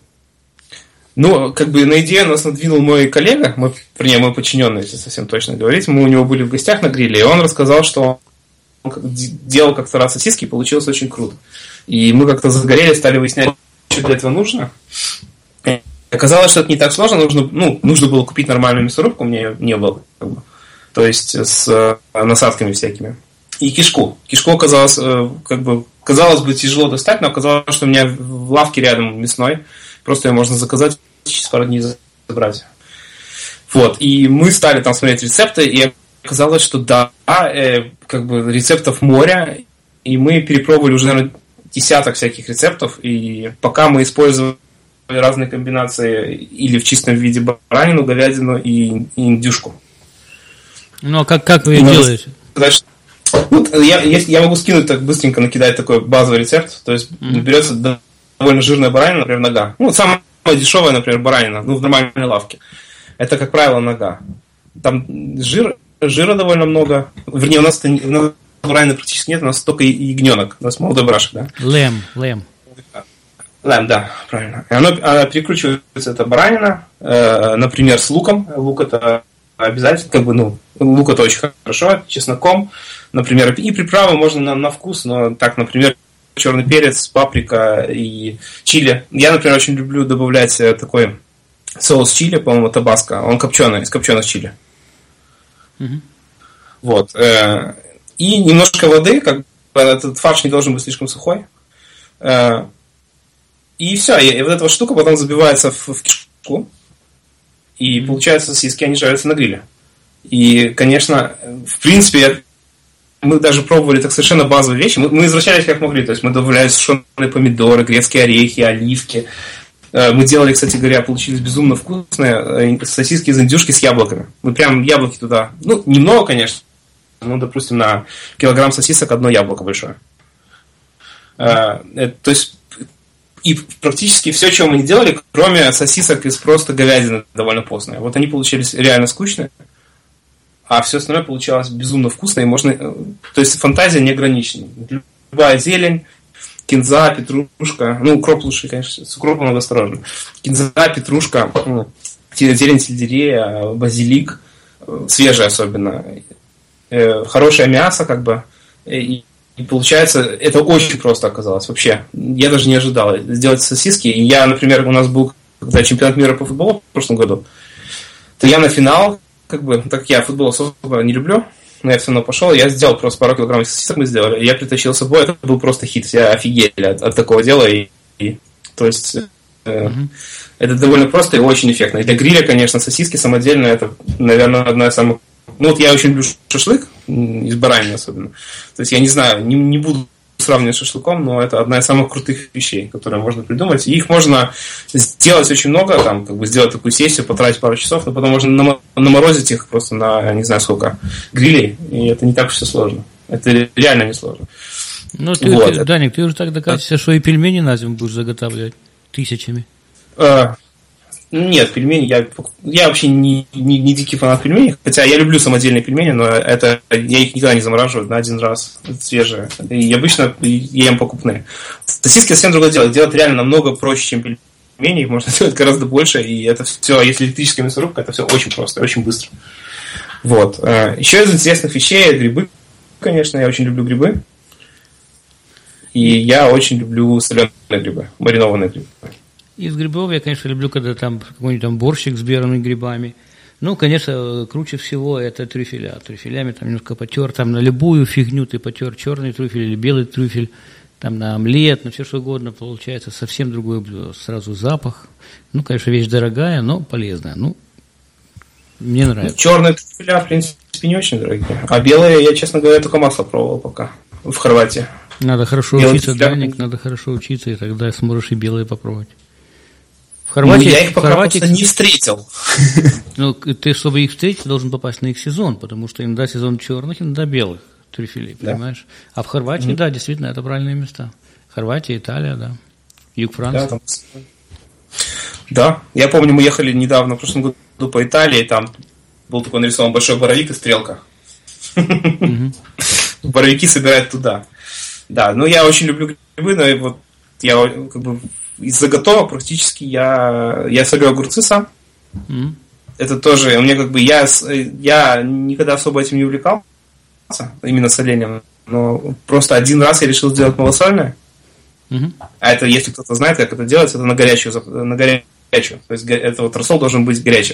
Speaker 2: На идею нас надвинул мой коллега, мой подчиненный, если совсем точно говорить. Мы у него были в гостях на гриле, и он рассказал, что он делал как-то раз сосиски, и получилось очень круто. И мы как-то загорели, стали выяснять, что для этого нужно. И оказалось, что это не так сложно. Нужно было купить нормальную мясорубку, у меня ее не было. То есть с насадками всякими. И кишку. Кишку оказалось, казалось бы, тяжело достать, но оказалось, что у меня в лавке рядом мясной. Просто ее можно заказать, через пару дней забрать. Вот. И мы стали там смотреть рецепты, и оказалось, что рецептов море, и мы перепробовали уже, наверное, десяток всяких рецептов, и пока мы использовали разные комбинации или в чистом виде баранину, говядину и индюшку.
Speaker 1: Ну, а как вы ее делаете?
Speaker 2: Вот, я могу скинуть, так быстренько накидать такой базовый рецепт. То есть берется довольно жирная баранина, например, нога. Ну, самая дешевая, например, баранина, в нормальной лавке. Это, как правило, нога. Там жира довольно много. Вернее, у нас баранины практически нет, у нас только ягненок. У нас молодой барашек, да?
Speaker 1: Лэм,
Speaker 2: да, правильно. Она перекручивается, эта баранина, например, с луком. Лук это обязательно, лук это очень хорошо, чесноком, например, и приправы можно на вкус, но так, например, черный перец, паприка и чили. Я, например, очень люблю добавлять такой соус чили, по-моему, табаско, он копченый, из копченых чили. Вот. И немножко воды, как бы этот фарш не должен быть слишком сухой. И все, и вот эта вот штука потом забивается в кишку, и получается сосиски, они жарятся на гриле. И, конечно, в принципе, мы даже пробовали так совершенно базовые вещи. Мы извращались как могли, то есть мы добавляли сушеные помидоры, грецкие орехи, оливки. Мы делали, кстати говоря, получились безумно вкусные сосиски из индюшки с яблоками. Мы прям яблоки туда, немного, конечно, допустим, на килограмм сосисок одно яблоко большое. То есть и практически все, чего мы не делали, кроме сосисок из просто говядины, довольно постные. Вот они получились реально скучные, а все остальное получалось безумно вкусно, и можно... То есть фантазия неограничена. Любая зелень, кинза, петрушка, укроп лучше, конечно, с укропом надо осторожно. Кинза, петрушка, зелень сельдерея, базилик, свежий особенно, хорошее мясо, как бы, и получается, это очень просто оказалось вообще. Я даже не ожидал сделать сосиски. И я, например, у нас был когда чемпионат мира по футболу в прошлом году, то я на финал, так как я футбол особо не люблю, но я все равно пошел, я сделал просто пару килограммов сосисок мы сделали, и я притащил с собой, это был просто хит, все офигели от такого дела, то есть это довольно просто и очень эффектно. И для гриля, конечно, сосиски самодельные, это, наверное, одна из самых... я очень люблю шашлык, из баранины особенно. То есть я не знаю, не буду сравнивать с шашлыком, но это одна из самых крутых вещей, которые можно придумать. И их можно сделать очень много, сделать такую сессию, потратить пару часов, но потом можно наморозить их просто на, не знаю сколько, грилей, и это не так все сложно. Это реально не сложно.
Speaker 1: Даник, ты уже так докатишься, что и пельмени на зиму будешь заготавливать тысячами.
Speaker 2: Нет, пельмени, я вообще не дикий фанат пельменей, хотя я люблю самодельные пельмени, но я их никогда не замораживаю на один раз, свежие, и обычно ем покупные. Сосиски совсем другое дело, делать реально намного проще, чем пельмени, их можно делать гораздо больше, и это все, если электрическая мясорубка, это все очень просто, очень быстро. Вот. Еще из интересных вещей грибы, конечно, я очень люблю грибы, и я очень люблю соленые грибы, маринованные грибы.
Speaker 1: Из грибов я, конечно, люблю, когда там какой-нибудь там борщик с белыми грибами. Конечно, круче всего это трюфеля. Трюфелями там немножко потер, там на любую фигню ты потер, черный трюфель или белый трюфель, там на омлет, все что угодно, получается совсем другое блюдо. Сразу запах. Конечно, вещь дорогая, но полезная. Мне нравится.
Speaker 2: Черные трюфеля, в принципе, не очень дорогие. А белые, я, честно говоря, только масло пробовал пока в Хорватии.
Speaker 1: Надо хорошо учиться, Даник, надо хорошо учиться, и тогда сможешь и белые попробовать. В Хорватии,
Speaker 2: я их пока просто не встретил.
Speaker 1: Ты, чтобы их встретить, должен попасть на их сезон, потому что иногда сезон черных, иногда белых трюфелей, понимаешь? А в Хорватии, да, действительно, это правильные места. Хорватия, Италия, да. Юг Франции.
Speaker 2: Да, я помню, мы ехали недавно, в прошлом году по Италии, там был такой нарисован большой боровик и стрелка. Боровики собирают туда. Да, я очень люблю грибы, но вот я из заготовок практически я солю огурцы сам. Это тоже, у меня я никогда особо этим не увлекался, именно солением, но просто один раз я решил сделать малосольное. А это, если кто-то знает, как это делается, это на горячую. То есть это вот рассол должен быть горячий.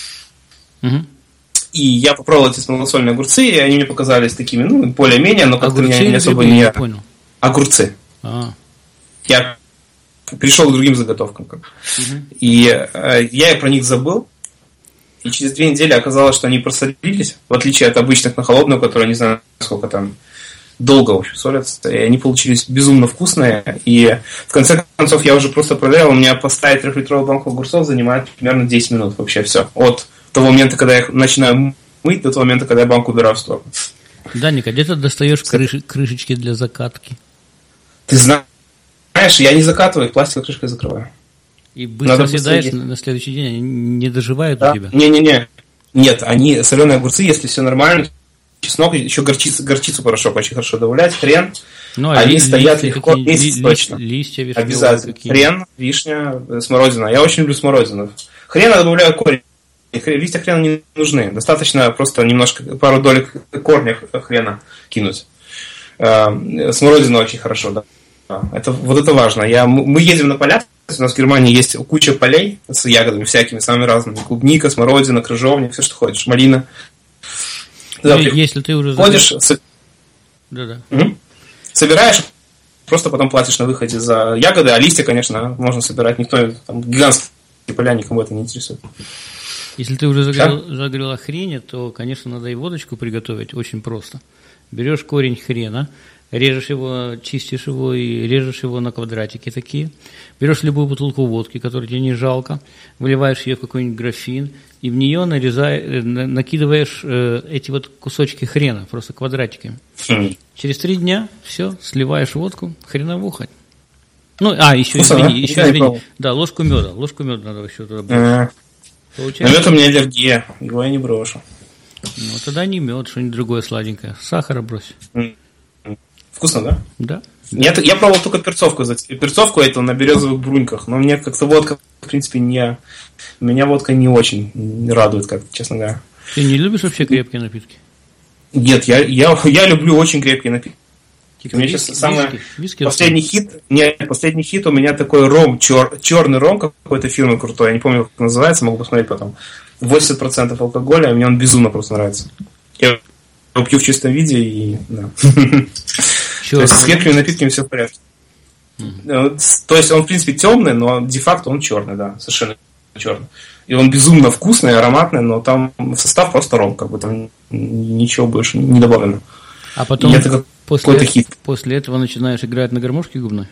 Speaker 2: И я попробовал эти малосольные огурцы, и они мне показались такими, более-менее, но как-то меня не особо не понял. Огурцы. Я пришел к другим заготовкам. И я про них забыл. И через 2 недели оказалось, что они просолились, в отличие от обычных на холодную, которые не знаю, сколько там долго в общем солятся. И они получились безумно вкусные. И в конце концов я уже просто проверял, у меня поставить 3-литровую банку огурцов занимает примерно 10 минут вообще все. От того момента, когда я их начинаю мыть до того момента, когда я банку убираю в сторону.
Speaker 1: Даник, а где ты достаешь крышечки для закатки?
Speaker 2: Ты знаешь, я не закатываю, пластиковой крышкой закрываю.
Speaker 1: И быстро съедаешь, на следующий день они не доживают у тебя?
Speaker 2: Не-не-не. Нет, они соленые огурцы, если все нормально, чеснок, еще горчицу порошок очень хорошо добавлять, хрен.
Speaker 1: Ну,
Speaker 2: они стоят легко, месяц точно.
Speaker 1: Листья вишневые.
Speaker 2: Обязательно. Хрен, вишня, смородина. Я очень люблю смородину. Хрен я добавляю корень. Листья хрена не нужны. Достаточно просто немножко, пару долек корня хрена кинуть. Смородина очень хорошо, да. Вот это важно. Мы едем на поля. У нас в Германии есть куча полей с ягодами всякими, самыми разными. Клубника, смородина, крыжовник, все, что хочешь. Малина.
Speaker 1: Если ты уже
Speaker 2: ходишь,
Speaker 1: да.
Speaker 2: Собираешь, просто потом платишь на выходе за ягоды, а листья, конечно, можно собирать. Никто, там, гигантские поля, никому это не интересует.
Speaker 1: Если ты уже заговорил о хрене, то, конечно, надо и водочку приготовить очень просто. Берешь корень хрена, режешь его, чистишь его и режешь его на квадратики такие. Берешь любую бутылку водки, которую тебе не жалко, выливаешь ее в какой-нибудь графин, и в нее накидываешь эти вот кусочки хрена, просто квадратиками. Через 3 дня все, сливаешь водку, хреновуха. Ну, еще извини. Да, ложку меда надо еще туда брать.
Speaker 2: На мед у меня аллергия, его я не брошу.
Speaker 1: Ну, тогда не мед, что-нибудь другое сладенькое. Сахара брось.
Speaker 2: Вкусно, да?
Speaker 1: Да.
Speaker 2: Нет, я пробовал только перцовку. Перцовку эту на березовых бруньках. Но мне как-то водка, в принципе, меня водка не очень радует, как честно говоря.
Speaker 1: Ты не любишь вообще крепкие напитки?
Speaker 2: Нет, я люблю очень крепкие напитки. У меня сейчас последний хит у меня такой ром, черный ром какой-то фирмы крутой, я не помню, как называется, могу посмотреть потом. 80% алкоголя, и мне он безумно просто нравится. Я его пью в чистом виде, и да. То есть с крепкими напитками все в порядке. То есть он, в принципе, темный, но де-факто он черный, да, совершенно черный. И он безумно вкусный, ароматный, но там в состав просто ром, как бы там ничего больше не добавлено.
Speaker 1: А потом после этого начинаешь играть на гармошке губной?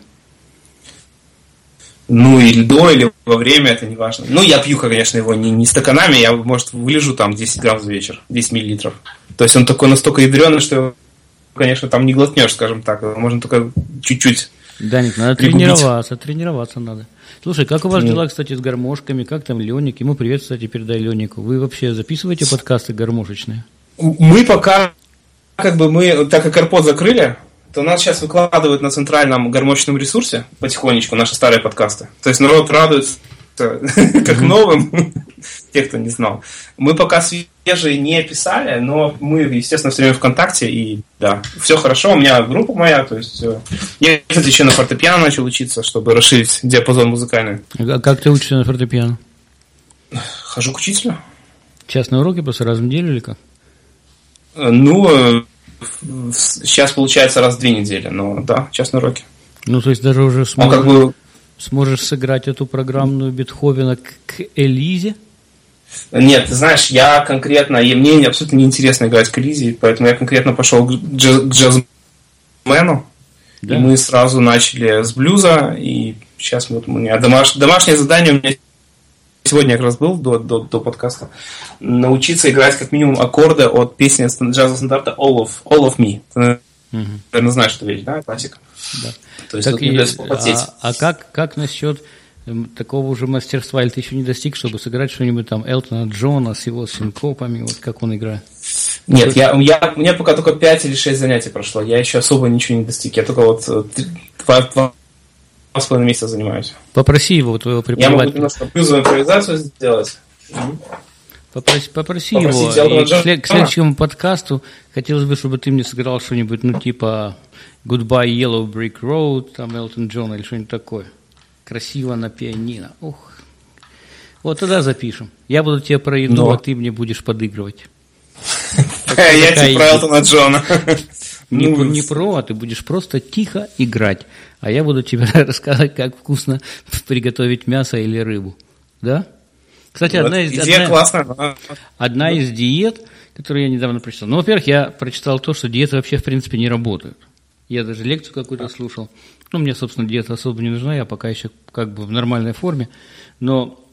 Speaker 2: Ну, или до, или во время, это не важно. Ну, я пью, конечно, его не стаканами, я, может, вылежу там 10 грамм за вечер, 10 миллилитров. То есть он такой настолько ядреный, что, конечно, там не глотнешь, скажем так, можно только чуть-чуть.
Speaker 1: Даник, надо тренироваться надо. Слушай, как у вас дела, кстати, с гармошками, как там Леник? Ему привет, кстати, передай Ленику. Вы вообще записываете подкасты гармошечные?
Speaker 2: Мы пока, так как AirPod закрыли, то нас сейчас выкладывают на центральном гармошечном ресурсе потихонечку наши старые подкасты. То есть народ радуется как новым, те, кто не знал. Мы пока свежие не писали, но мы, естественно, все время ВКонтакте, и да, все хорошо, у меня группа моя, то есть я, кстати, еще на фортепиано начал учиться, чтобы расширить диапазон музыкальный.
Speaker 1: А как ты учишься на фортепиано?
Speaker 2: Хожу к учителю.
Speaker 1: Частные уроки просто раз в неделю или как?
Speaker 2: Ну, сейчас получается раз в 2 недели, но да, частные уроки.
Speaker 1: Ну, то есть даже уже сможешь сыграть эту программную Бетховена к Элизе?
Speaker 2: Нет, ты знаешь, мне абсолютно неинтересно играть к Элизе, поэтому я конкретно пошел к джазмену, да? И мы сразу начали с блюза, и сейчас у меня домашнее задание у меня сегодня как раз был до подкаста, научиться играть как минимум аккорды от песни джазового стандарта All of Me. Ты, наверное, знаешь эту вещь, да, классика?
Speaker 1: Да.
Speaker 2: То есть,
Speaker 1: как насчет такого уже мастерства, или ты еще не достиг, чтобы сыграть что-нибудь там Элтона Джона с его синкопами, вот как он играет?
Speaker 2: Нет, у меня пока только 5 или 6 занятий прошло, я еще особо ничего не достиг, я только вот 2,5 месяца занимаюсь.
Speaker 1: Попроси его, твоего преподавателя.
Speaker 2: Я могу немножко блюзовую импровизацию сделать.
Speaker 1: Попроси его. И к следующему подкасту хотелось бы, чтобы ты мне сыграл что-нибудь, ну, типа Goodbye Yellow Brick Road, там Элтон Джон или что-нибудь такое. Красиво на пианино. Ух. Вот тогда запишем. Я буду тебе про еду, а ты мне будешь подыгрывать.
Speaker 2: Я тебе про Элтона Джона.
Speaker 1: Не про, а ты будешь просто тихо играть. А я буду тебе рассказывать, как вкусно приготовить мясо или рыбу. Да? Кстати, одна из диет, которую я недавно прочитал. Ну, во-первых, я прочитал то, что диеты вообще, в принципе, не работают. Я даже лекцию какую-то слушал. Ну, мне, собственно, диета особо не нужна, я пока еще как бы в нормальной форме. Но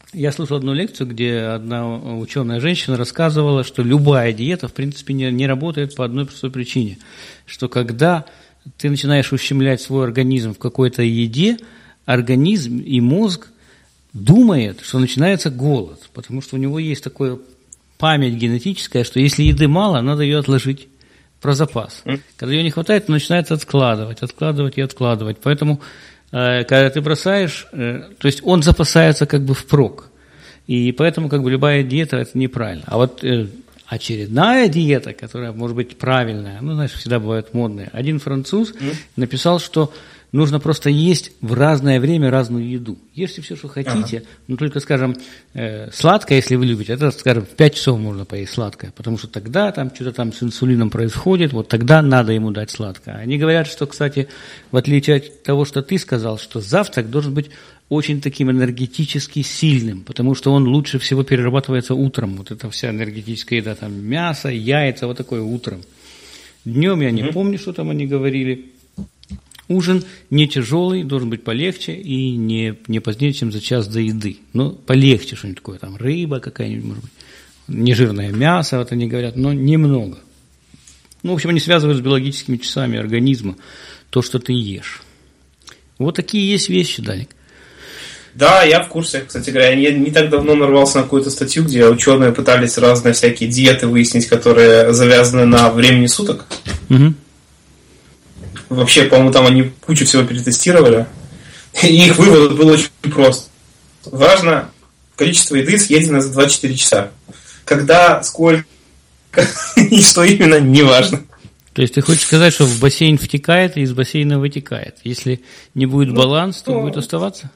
Speaker 1: Я слушал одну лекцию, где одна ученая женщина рассказывала, что любая диета, в принципе, не работает по одной простой причине, что когда ты начинаешь ущемлять свой организм в какой-то еде, организм и мозг думает, что начинается голод, потому что у него есть такая память генетическая, что если еды мало, надо ее отложить про запас. Когда ее не хватает, он начинает откладывать. Поэтому, когда ты бросаешь, то есть он запасается как бы впрок. И поэтому как бы любая диета – это неправильно. А вот очередная диета, которая может быть правильная, ну, знаешь, всегда бывают модные. Один француз написал, что нужно просто есть в разное время разную еду. Ешьте все, что хотите, но только, скажем, сладкое, если вы любите, это, скажем, в 5 часов можно поесть сладкое, потому что тогда там что-то там с инсулином происходит, вот тогда надо ему дать сладкое. Они говорят, что, кстати, в отличие от того, что ты сказал, что завтрак должен быть очень таким энергетически сильным, потому что он лучше всего перерабатывается утром. Вот эта вся энергетическая еда, там мясо, яйца, вот такое утром. Днем я не помню, что там они говорили. Ужин не тяжелый, должен быть полегче и не позднее, чем за час до еды. Но полегче что-нибудь такое, там рыба какая-нибудь, может быть, нежирное мясо, вот они говорят, но немного. Ну, в общем, они связывают с биологическими часами организма то, что ты ешь. Вот такие есть вещи, Даник.
Speaker 2: Да, я в курсе, кстати говоря. Я не так давно нарвался на какую-то статью, где ученые пытались разные всякие диеты выяснить, которые завязаны на времени суток.
Speaker 1: Угу.
Speaker 2: Вообще, по-моему, там они кучу всего перетестировали. И их вывод был очень прост. Важно количество еды, съеденное за 24 часа. Когда, сколько и что именно, не важно.
Speaker 1: То есть ты хочешь сказать, что в бассейн втекает и из бассейна вытекает. Если не будет баланса, то будет оставаться?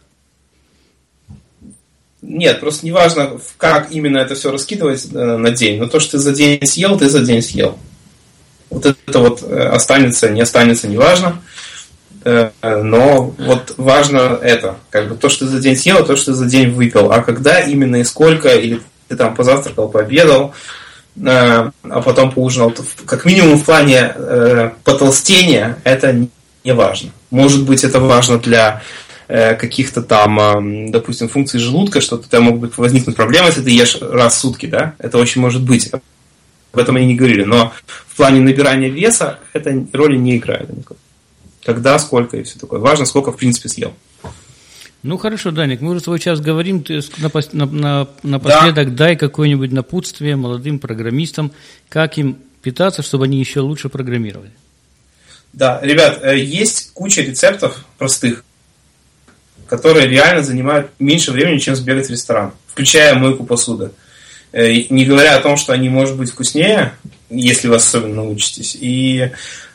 Speaker 2: Нет, просто не важно, как именно это все раскидывать на день. Но то, что ты за день съел, ты за день съел. Вот это вот останется, не останется, неважно. Но вот важно это. Как бы то, что ты за день съел, то, что ты за день выпил. А когда именно и сколько, или ты там позавтракал, пообедал, а потом поужинал, как минимум в плане потолстения, это не важно. Может быть, это важно для каких-то там, допустим, функций желудка, что у тебя могут быть возникнуть проблемы, если ты ешь раз в сутки, да? Это очень может быть. Об этом они не говорили. Но в плане набирания веса это роли не играет. Когда, сколько и все такое. Важно, сколько в принципе съел.
Speaker 1: Ну хорошо, Даник, мы уже свой час говорим. Ты напоследок дай какое-нибудь напутствие молодым программистам, как им питаться, чтобы они еще лучше программировали. Да,
Speaker 2: ребят, есть куча рецептов простых, которые реально занимают меньше времени, чем сбегать в ресторан, включая мойку посуды. Не говоря о том, что они, может быть, вкуснее, если вы особенно научитесь, и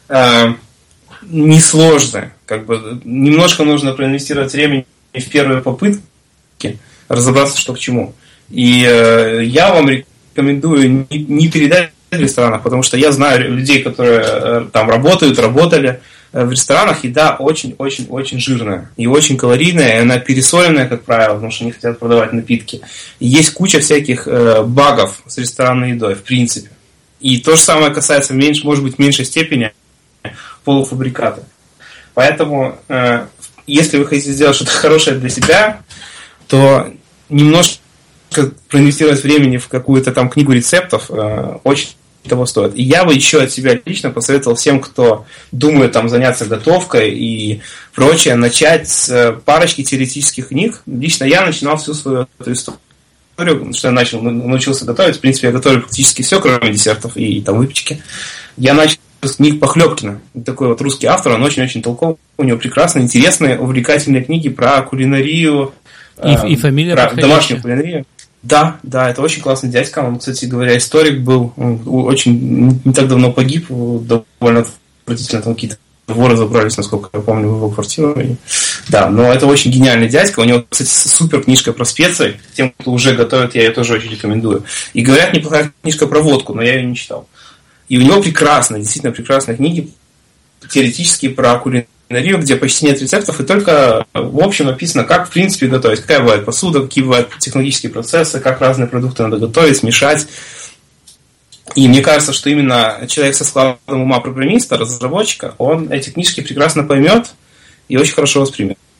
Speaker 2: несложно. Как бы, немножко нужно проинвестировать времени в первые попытки, разобраться, что к чему. И я вам рекомендую не передать в ресторанах, потому что я знаю людей, которые там работали. В ресторанах еда очень-очень-очень жирная и очень калорийная, и она пересоленная, как правило, потому что они хотят продавать напитки. И есть куча всяких багов с ресторанной едой, в принципе. И то же самое касается, может быть, в меньшей степени полуфабриката. Поэтому, если вы хотите сделать что-то хорошее для себя, то немножко проинвестировать времени в какую-то там книгу рецептов очень того стоит. И я бы еще от себя лично посоветовал всем, кто думает там заняться готовкой и прочее, начать с парочки теоретических книг. Лично я начинал всю свою эту историю, что я научился готовить. В принципе, я готовлю практически все, кроме десертов и там выпечки. Я начал с книг Похлебкина. Такой вот русский автор, он очень-очень толковый. У него прекрасные, интересные, увлекательные книги про кулинарию.
Speaker 1: И фамилия
Speaker 2: про домашнюю кулинарию. Да, это очень классный дядька. Он, кстати говоря, историк был. Он очень не так давно погиб. Довольно отвратительно. Там какие-то воры забрались, насколько я помню, в его квартиру. Да, но это очень гениальный дядька. У него, кстати, супер книжка про специи. Тем, кто уже готовит, я ее тоже очень рекомендую. И говорят, неплохая книжка про водку, но я ее не читал. И у него действительно прекрасные книги теоретические про кулинарию, где почти нет рецептов, и только в общем написано, как в принципе готовить, какая бывает посуда, какие бывают технологические процессы, как разные продукты надо готовить, смешать. И мне кажется, что именно человек со складом ума программиста, разработчика, он эти книжки прекрасно поймет и очень хорошо воспримет.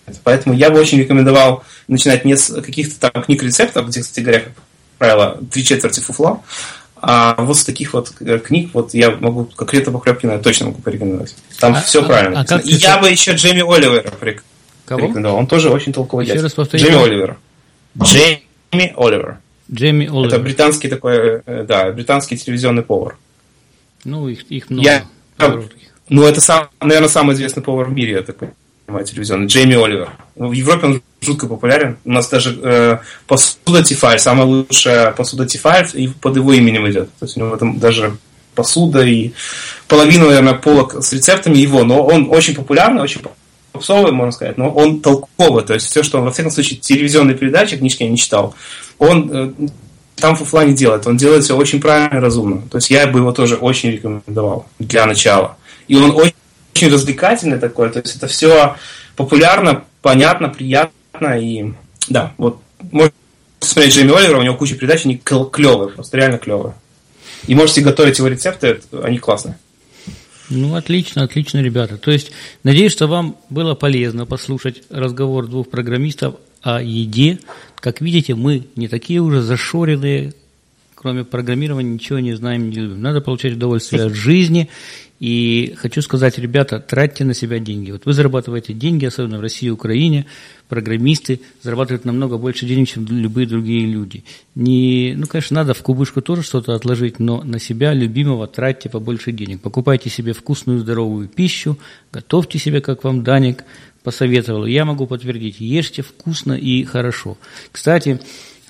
Speaker 2: Поэтому я бы очень рекомендовал начинать не с каких-то там книг рецептов, где, кстати говоря, как правило, 3/4 фуфла, а вот с таких вот книг вот я могу, как Рета Похлебкина, я точно могу порекомендовать. Там все правильно. И я бы еще Джейми Оливера порекомендовал. Он тоже очень толковый дядя.
Speaker 1: Еще раз повтори.
Speaker 2: Джейми Оливер. Джейми Оливер.
Speaker 1: Джейми Оливер.
Speaker 2: Это британский такой, да, британский телевизионный повар.
Speaker 1: Ну, их много.
Speaker 2: Ну, это, наверное, самый известный повар в мире, я так понимаю, телевизионный. Джейми Оливер. В Европе он жутко популярен. У нас даже посуда Тефаль, самая лучшая посуда Тефаль, и под его именем идет. То есть у него там даже посуда и половина, наверное, полок с рецептами его. Но он очень популярный, очень попсовый, можно сказать, но он толковый. То есть все, что он, во всяком случае, телевизионные передачи, книжки я не читал, он там фуфла не делает. Он делает все очень правильно и разумно. То есть я бы его тоже очень рекомендовал для начала. И он очень развлекательный такой. То есть это все популярно, понятно, приятно. И да, вот можете смотреть Джейми Оливера, у него куча передач, они клевые, просто реально клевые. И можете готовить его рецепты, они классные.
Speaker 1: Ну, отлично, ребята. То есть, надеюсь, что вам было полезно послушать разговор двух программистов о еде. Как видите, мы не такие уже зашоренные, кроме программирования ничего не знаем, не любим. Надо получать удовольствие от жизни. И хочу сказать, ребята, тратьте на себя деньги. Вот вы зарабатываете деньги, особенно в России и Украине, программисты зарабатывают намного больше денег, чем любые другие люди. Конечно, надо в кубышку тоже что-то отложить, но на себя, любимого, тратьте побольше денег. Покупайте себе вкусную, здоровую пищу, готовьте себе, как вам Даник посоветовал. Я могу подтвердить, ешьте вкусно и хорошо. Кстати,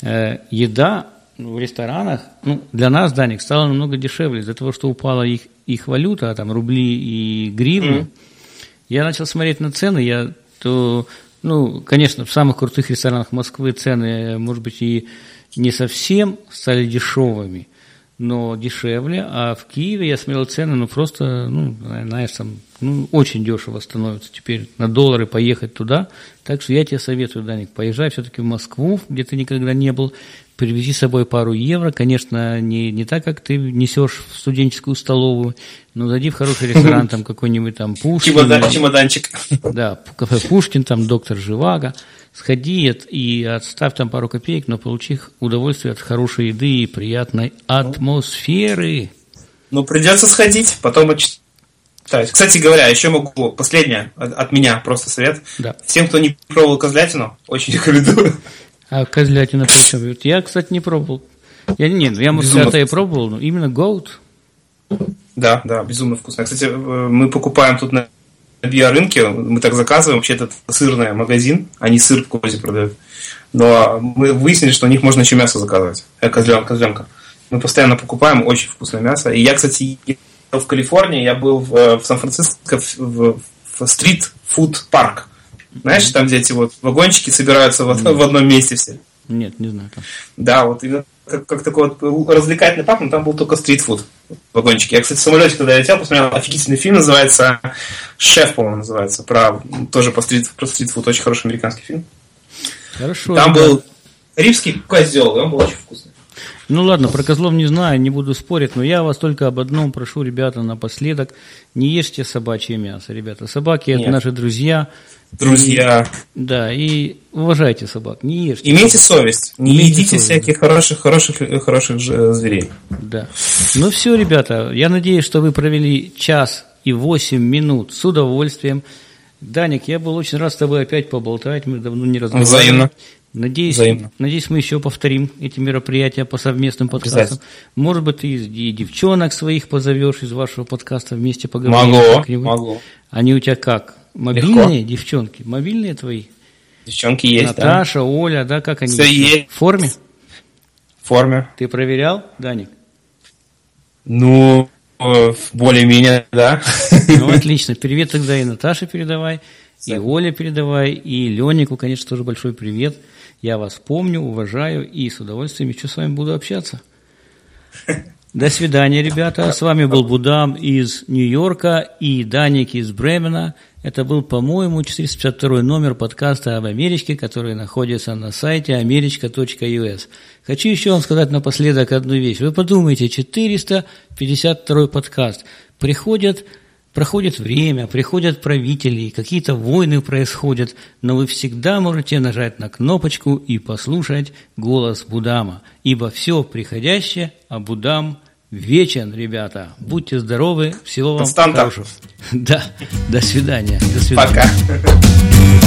Speaker 1: еда в ресторанах, для нас, Даник, стало намного дешевле из-за того, что упала их валюта, там рубли и гривны. Я начал смотреть на цены, конечно, в самых крутых ресторанах Москвы цены, может быть, и не совсем стали дешевыми, но дешевле, а в Киеве я смотрел цены, просто, знаешь, там, очень дешево становится теперь на доллары поехать туда, так что я тебе советую, Даник, поезжай все-таки в Москву, где ты никогда не был, привези с собой пару евро, конечно, не так, как ты несешь в студенческую столовую, но зайди в хороший ресторан, там какой-нибудь там Пушкин.
Speaker 2: Чемоданчик.
Speaker 1: Да, кафе Пушкин, там доктор Живаго. Сходи и отставь там пару копеек, но получи удовольствие от хорошей еды и приятной атмосферы.
Speaker 2: Придется сходить, потом отчитать. Кстати говоря, еще могу, последнее от меня просто совет.
Speaker 1: Да.
Speaker 2: Всем, кто не пробовал козлятину, очень рекомендую.
Speaker 1: А козлятина причем? Я, кстати, не пробовал. Я муската и пробовал, но именно гоут.
Speaker 2: Да, безумно вкусно. Кстати, мы покупаем тут на биорынке, мы так заказываем, вообще это сырный магазин, они сыр в козе продают. Но мы выяснили, что у них можно еще мясо заказывать. Козленка. Мы постоянно покупаем очень вкусное мясо. И я, кстати, в Калифорнии, я был в Сан-Франциско в стрит-фуд-парк. Знаешь, там, где эти вот вагончики собираются в одном месте все.
Speaker 1: Нет, не знаю.
Speaker 2: Да, вот именно как такой вот развлекательный парк, но там был только стритфуд вагончики. Я, кстати, в самолете, когда летел, посмотрел офигительный фильм, называется «Шеф», по-моему, называется, тоже про стритфуд, очень хороший американский фильм.
Speaker 1: Хорошо.
Speaker 2: Там был римский козел, и он был очень вкусный.
Speaker 1: Ладно, про козлов не знаю, не буду спорить, но я вас только об одном прошу, ребята, напоследок, не ешьте собачье мясо, ребята. Собаки – это наши друзья. Да, и уважайте собак, не ешьте.
Speaker 2: Имейте совесть, не едите всяких хороших зверей.
Speaker 1: Да. Все, ребята, я надеюсь, что вы провели 1 час и 8 минут с удовольствием. Даник, я был очень рад с тобой опять поболтать, мы давно не разговаривали.
Speaker 2: Взаимно.
Speaker 1: Надеюсь, мы еще повторим эти мероприятия по совместным подкастам. Может быть, ты и девчонок своих позовешь из вашего подкаста, вместе поговорим.
Speaker 2: Могу.
Speaker 1: Они у тебя как? Мобильные девчонки? Мобильные твои?
Speaker 2: Девчонки есть,
Speaker 1: Наташа, Оля, да, как они?
Speaker 2: Все есть.
Speaker 1: В форме?
Speaker 2: В форме.
Speaker 1: Ты проверял, Даник?
Speaker 2: Более-менее, да.
Speaker 1: Отлично. Привет тогда и Наташе передавай, и Оле передавай, и Ленику, конечно, тоже большой привет. Я вас помню, уважаю и с удовольствием еще с вами буду общаться. До свидания, ребята. С вами был Будам из Нью-Йорка и Даник из Бремена. Это был, по-моему, 452 номер подкаста об Америке, который находится на сайте america.us. Хочу еще вам сказать напоследок одну вещь. Вы подумайте, 452 подкаст. Приходят Проходит время, приходят правители, какие-то войны происходят, но вы всегда можете нажать на кнопочку и послушать голос Буддама, ибо все приходящее, а Буддам вечен, ребята. Будьте здоровы, всего вам хорошего. Да, до свидания. До свидания.
Speaker 2: Пока.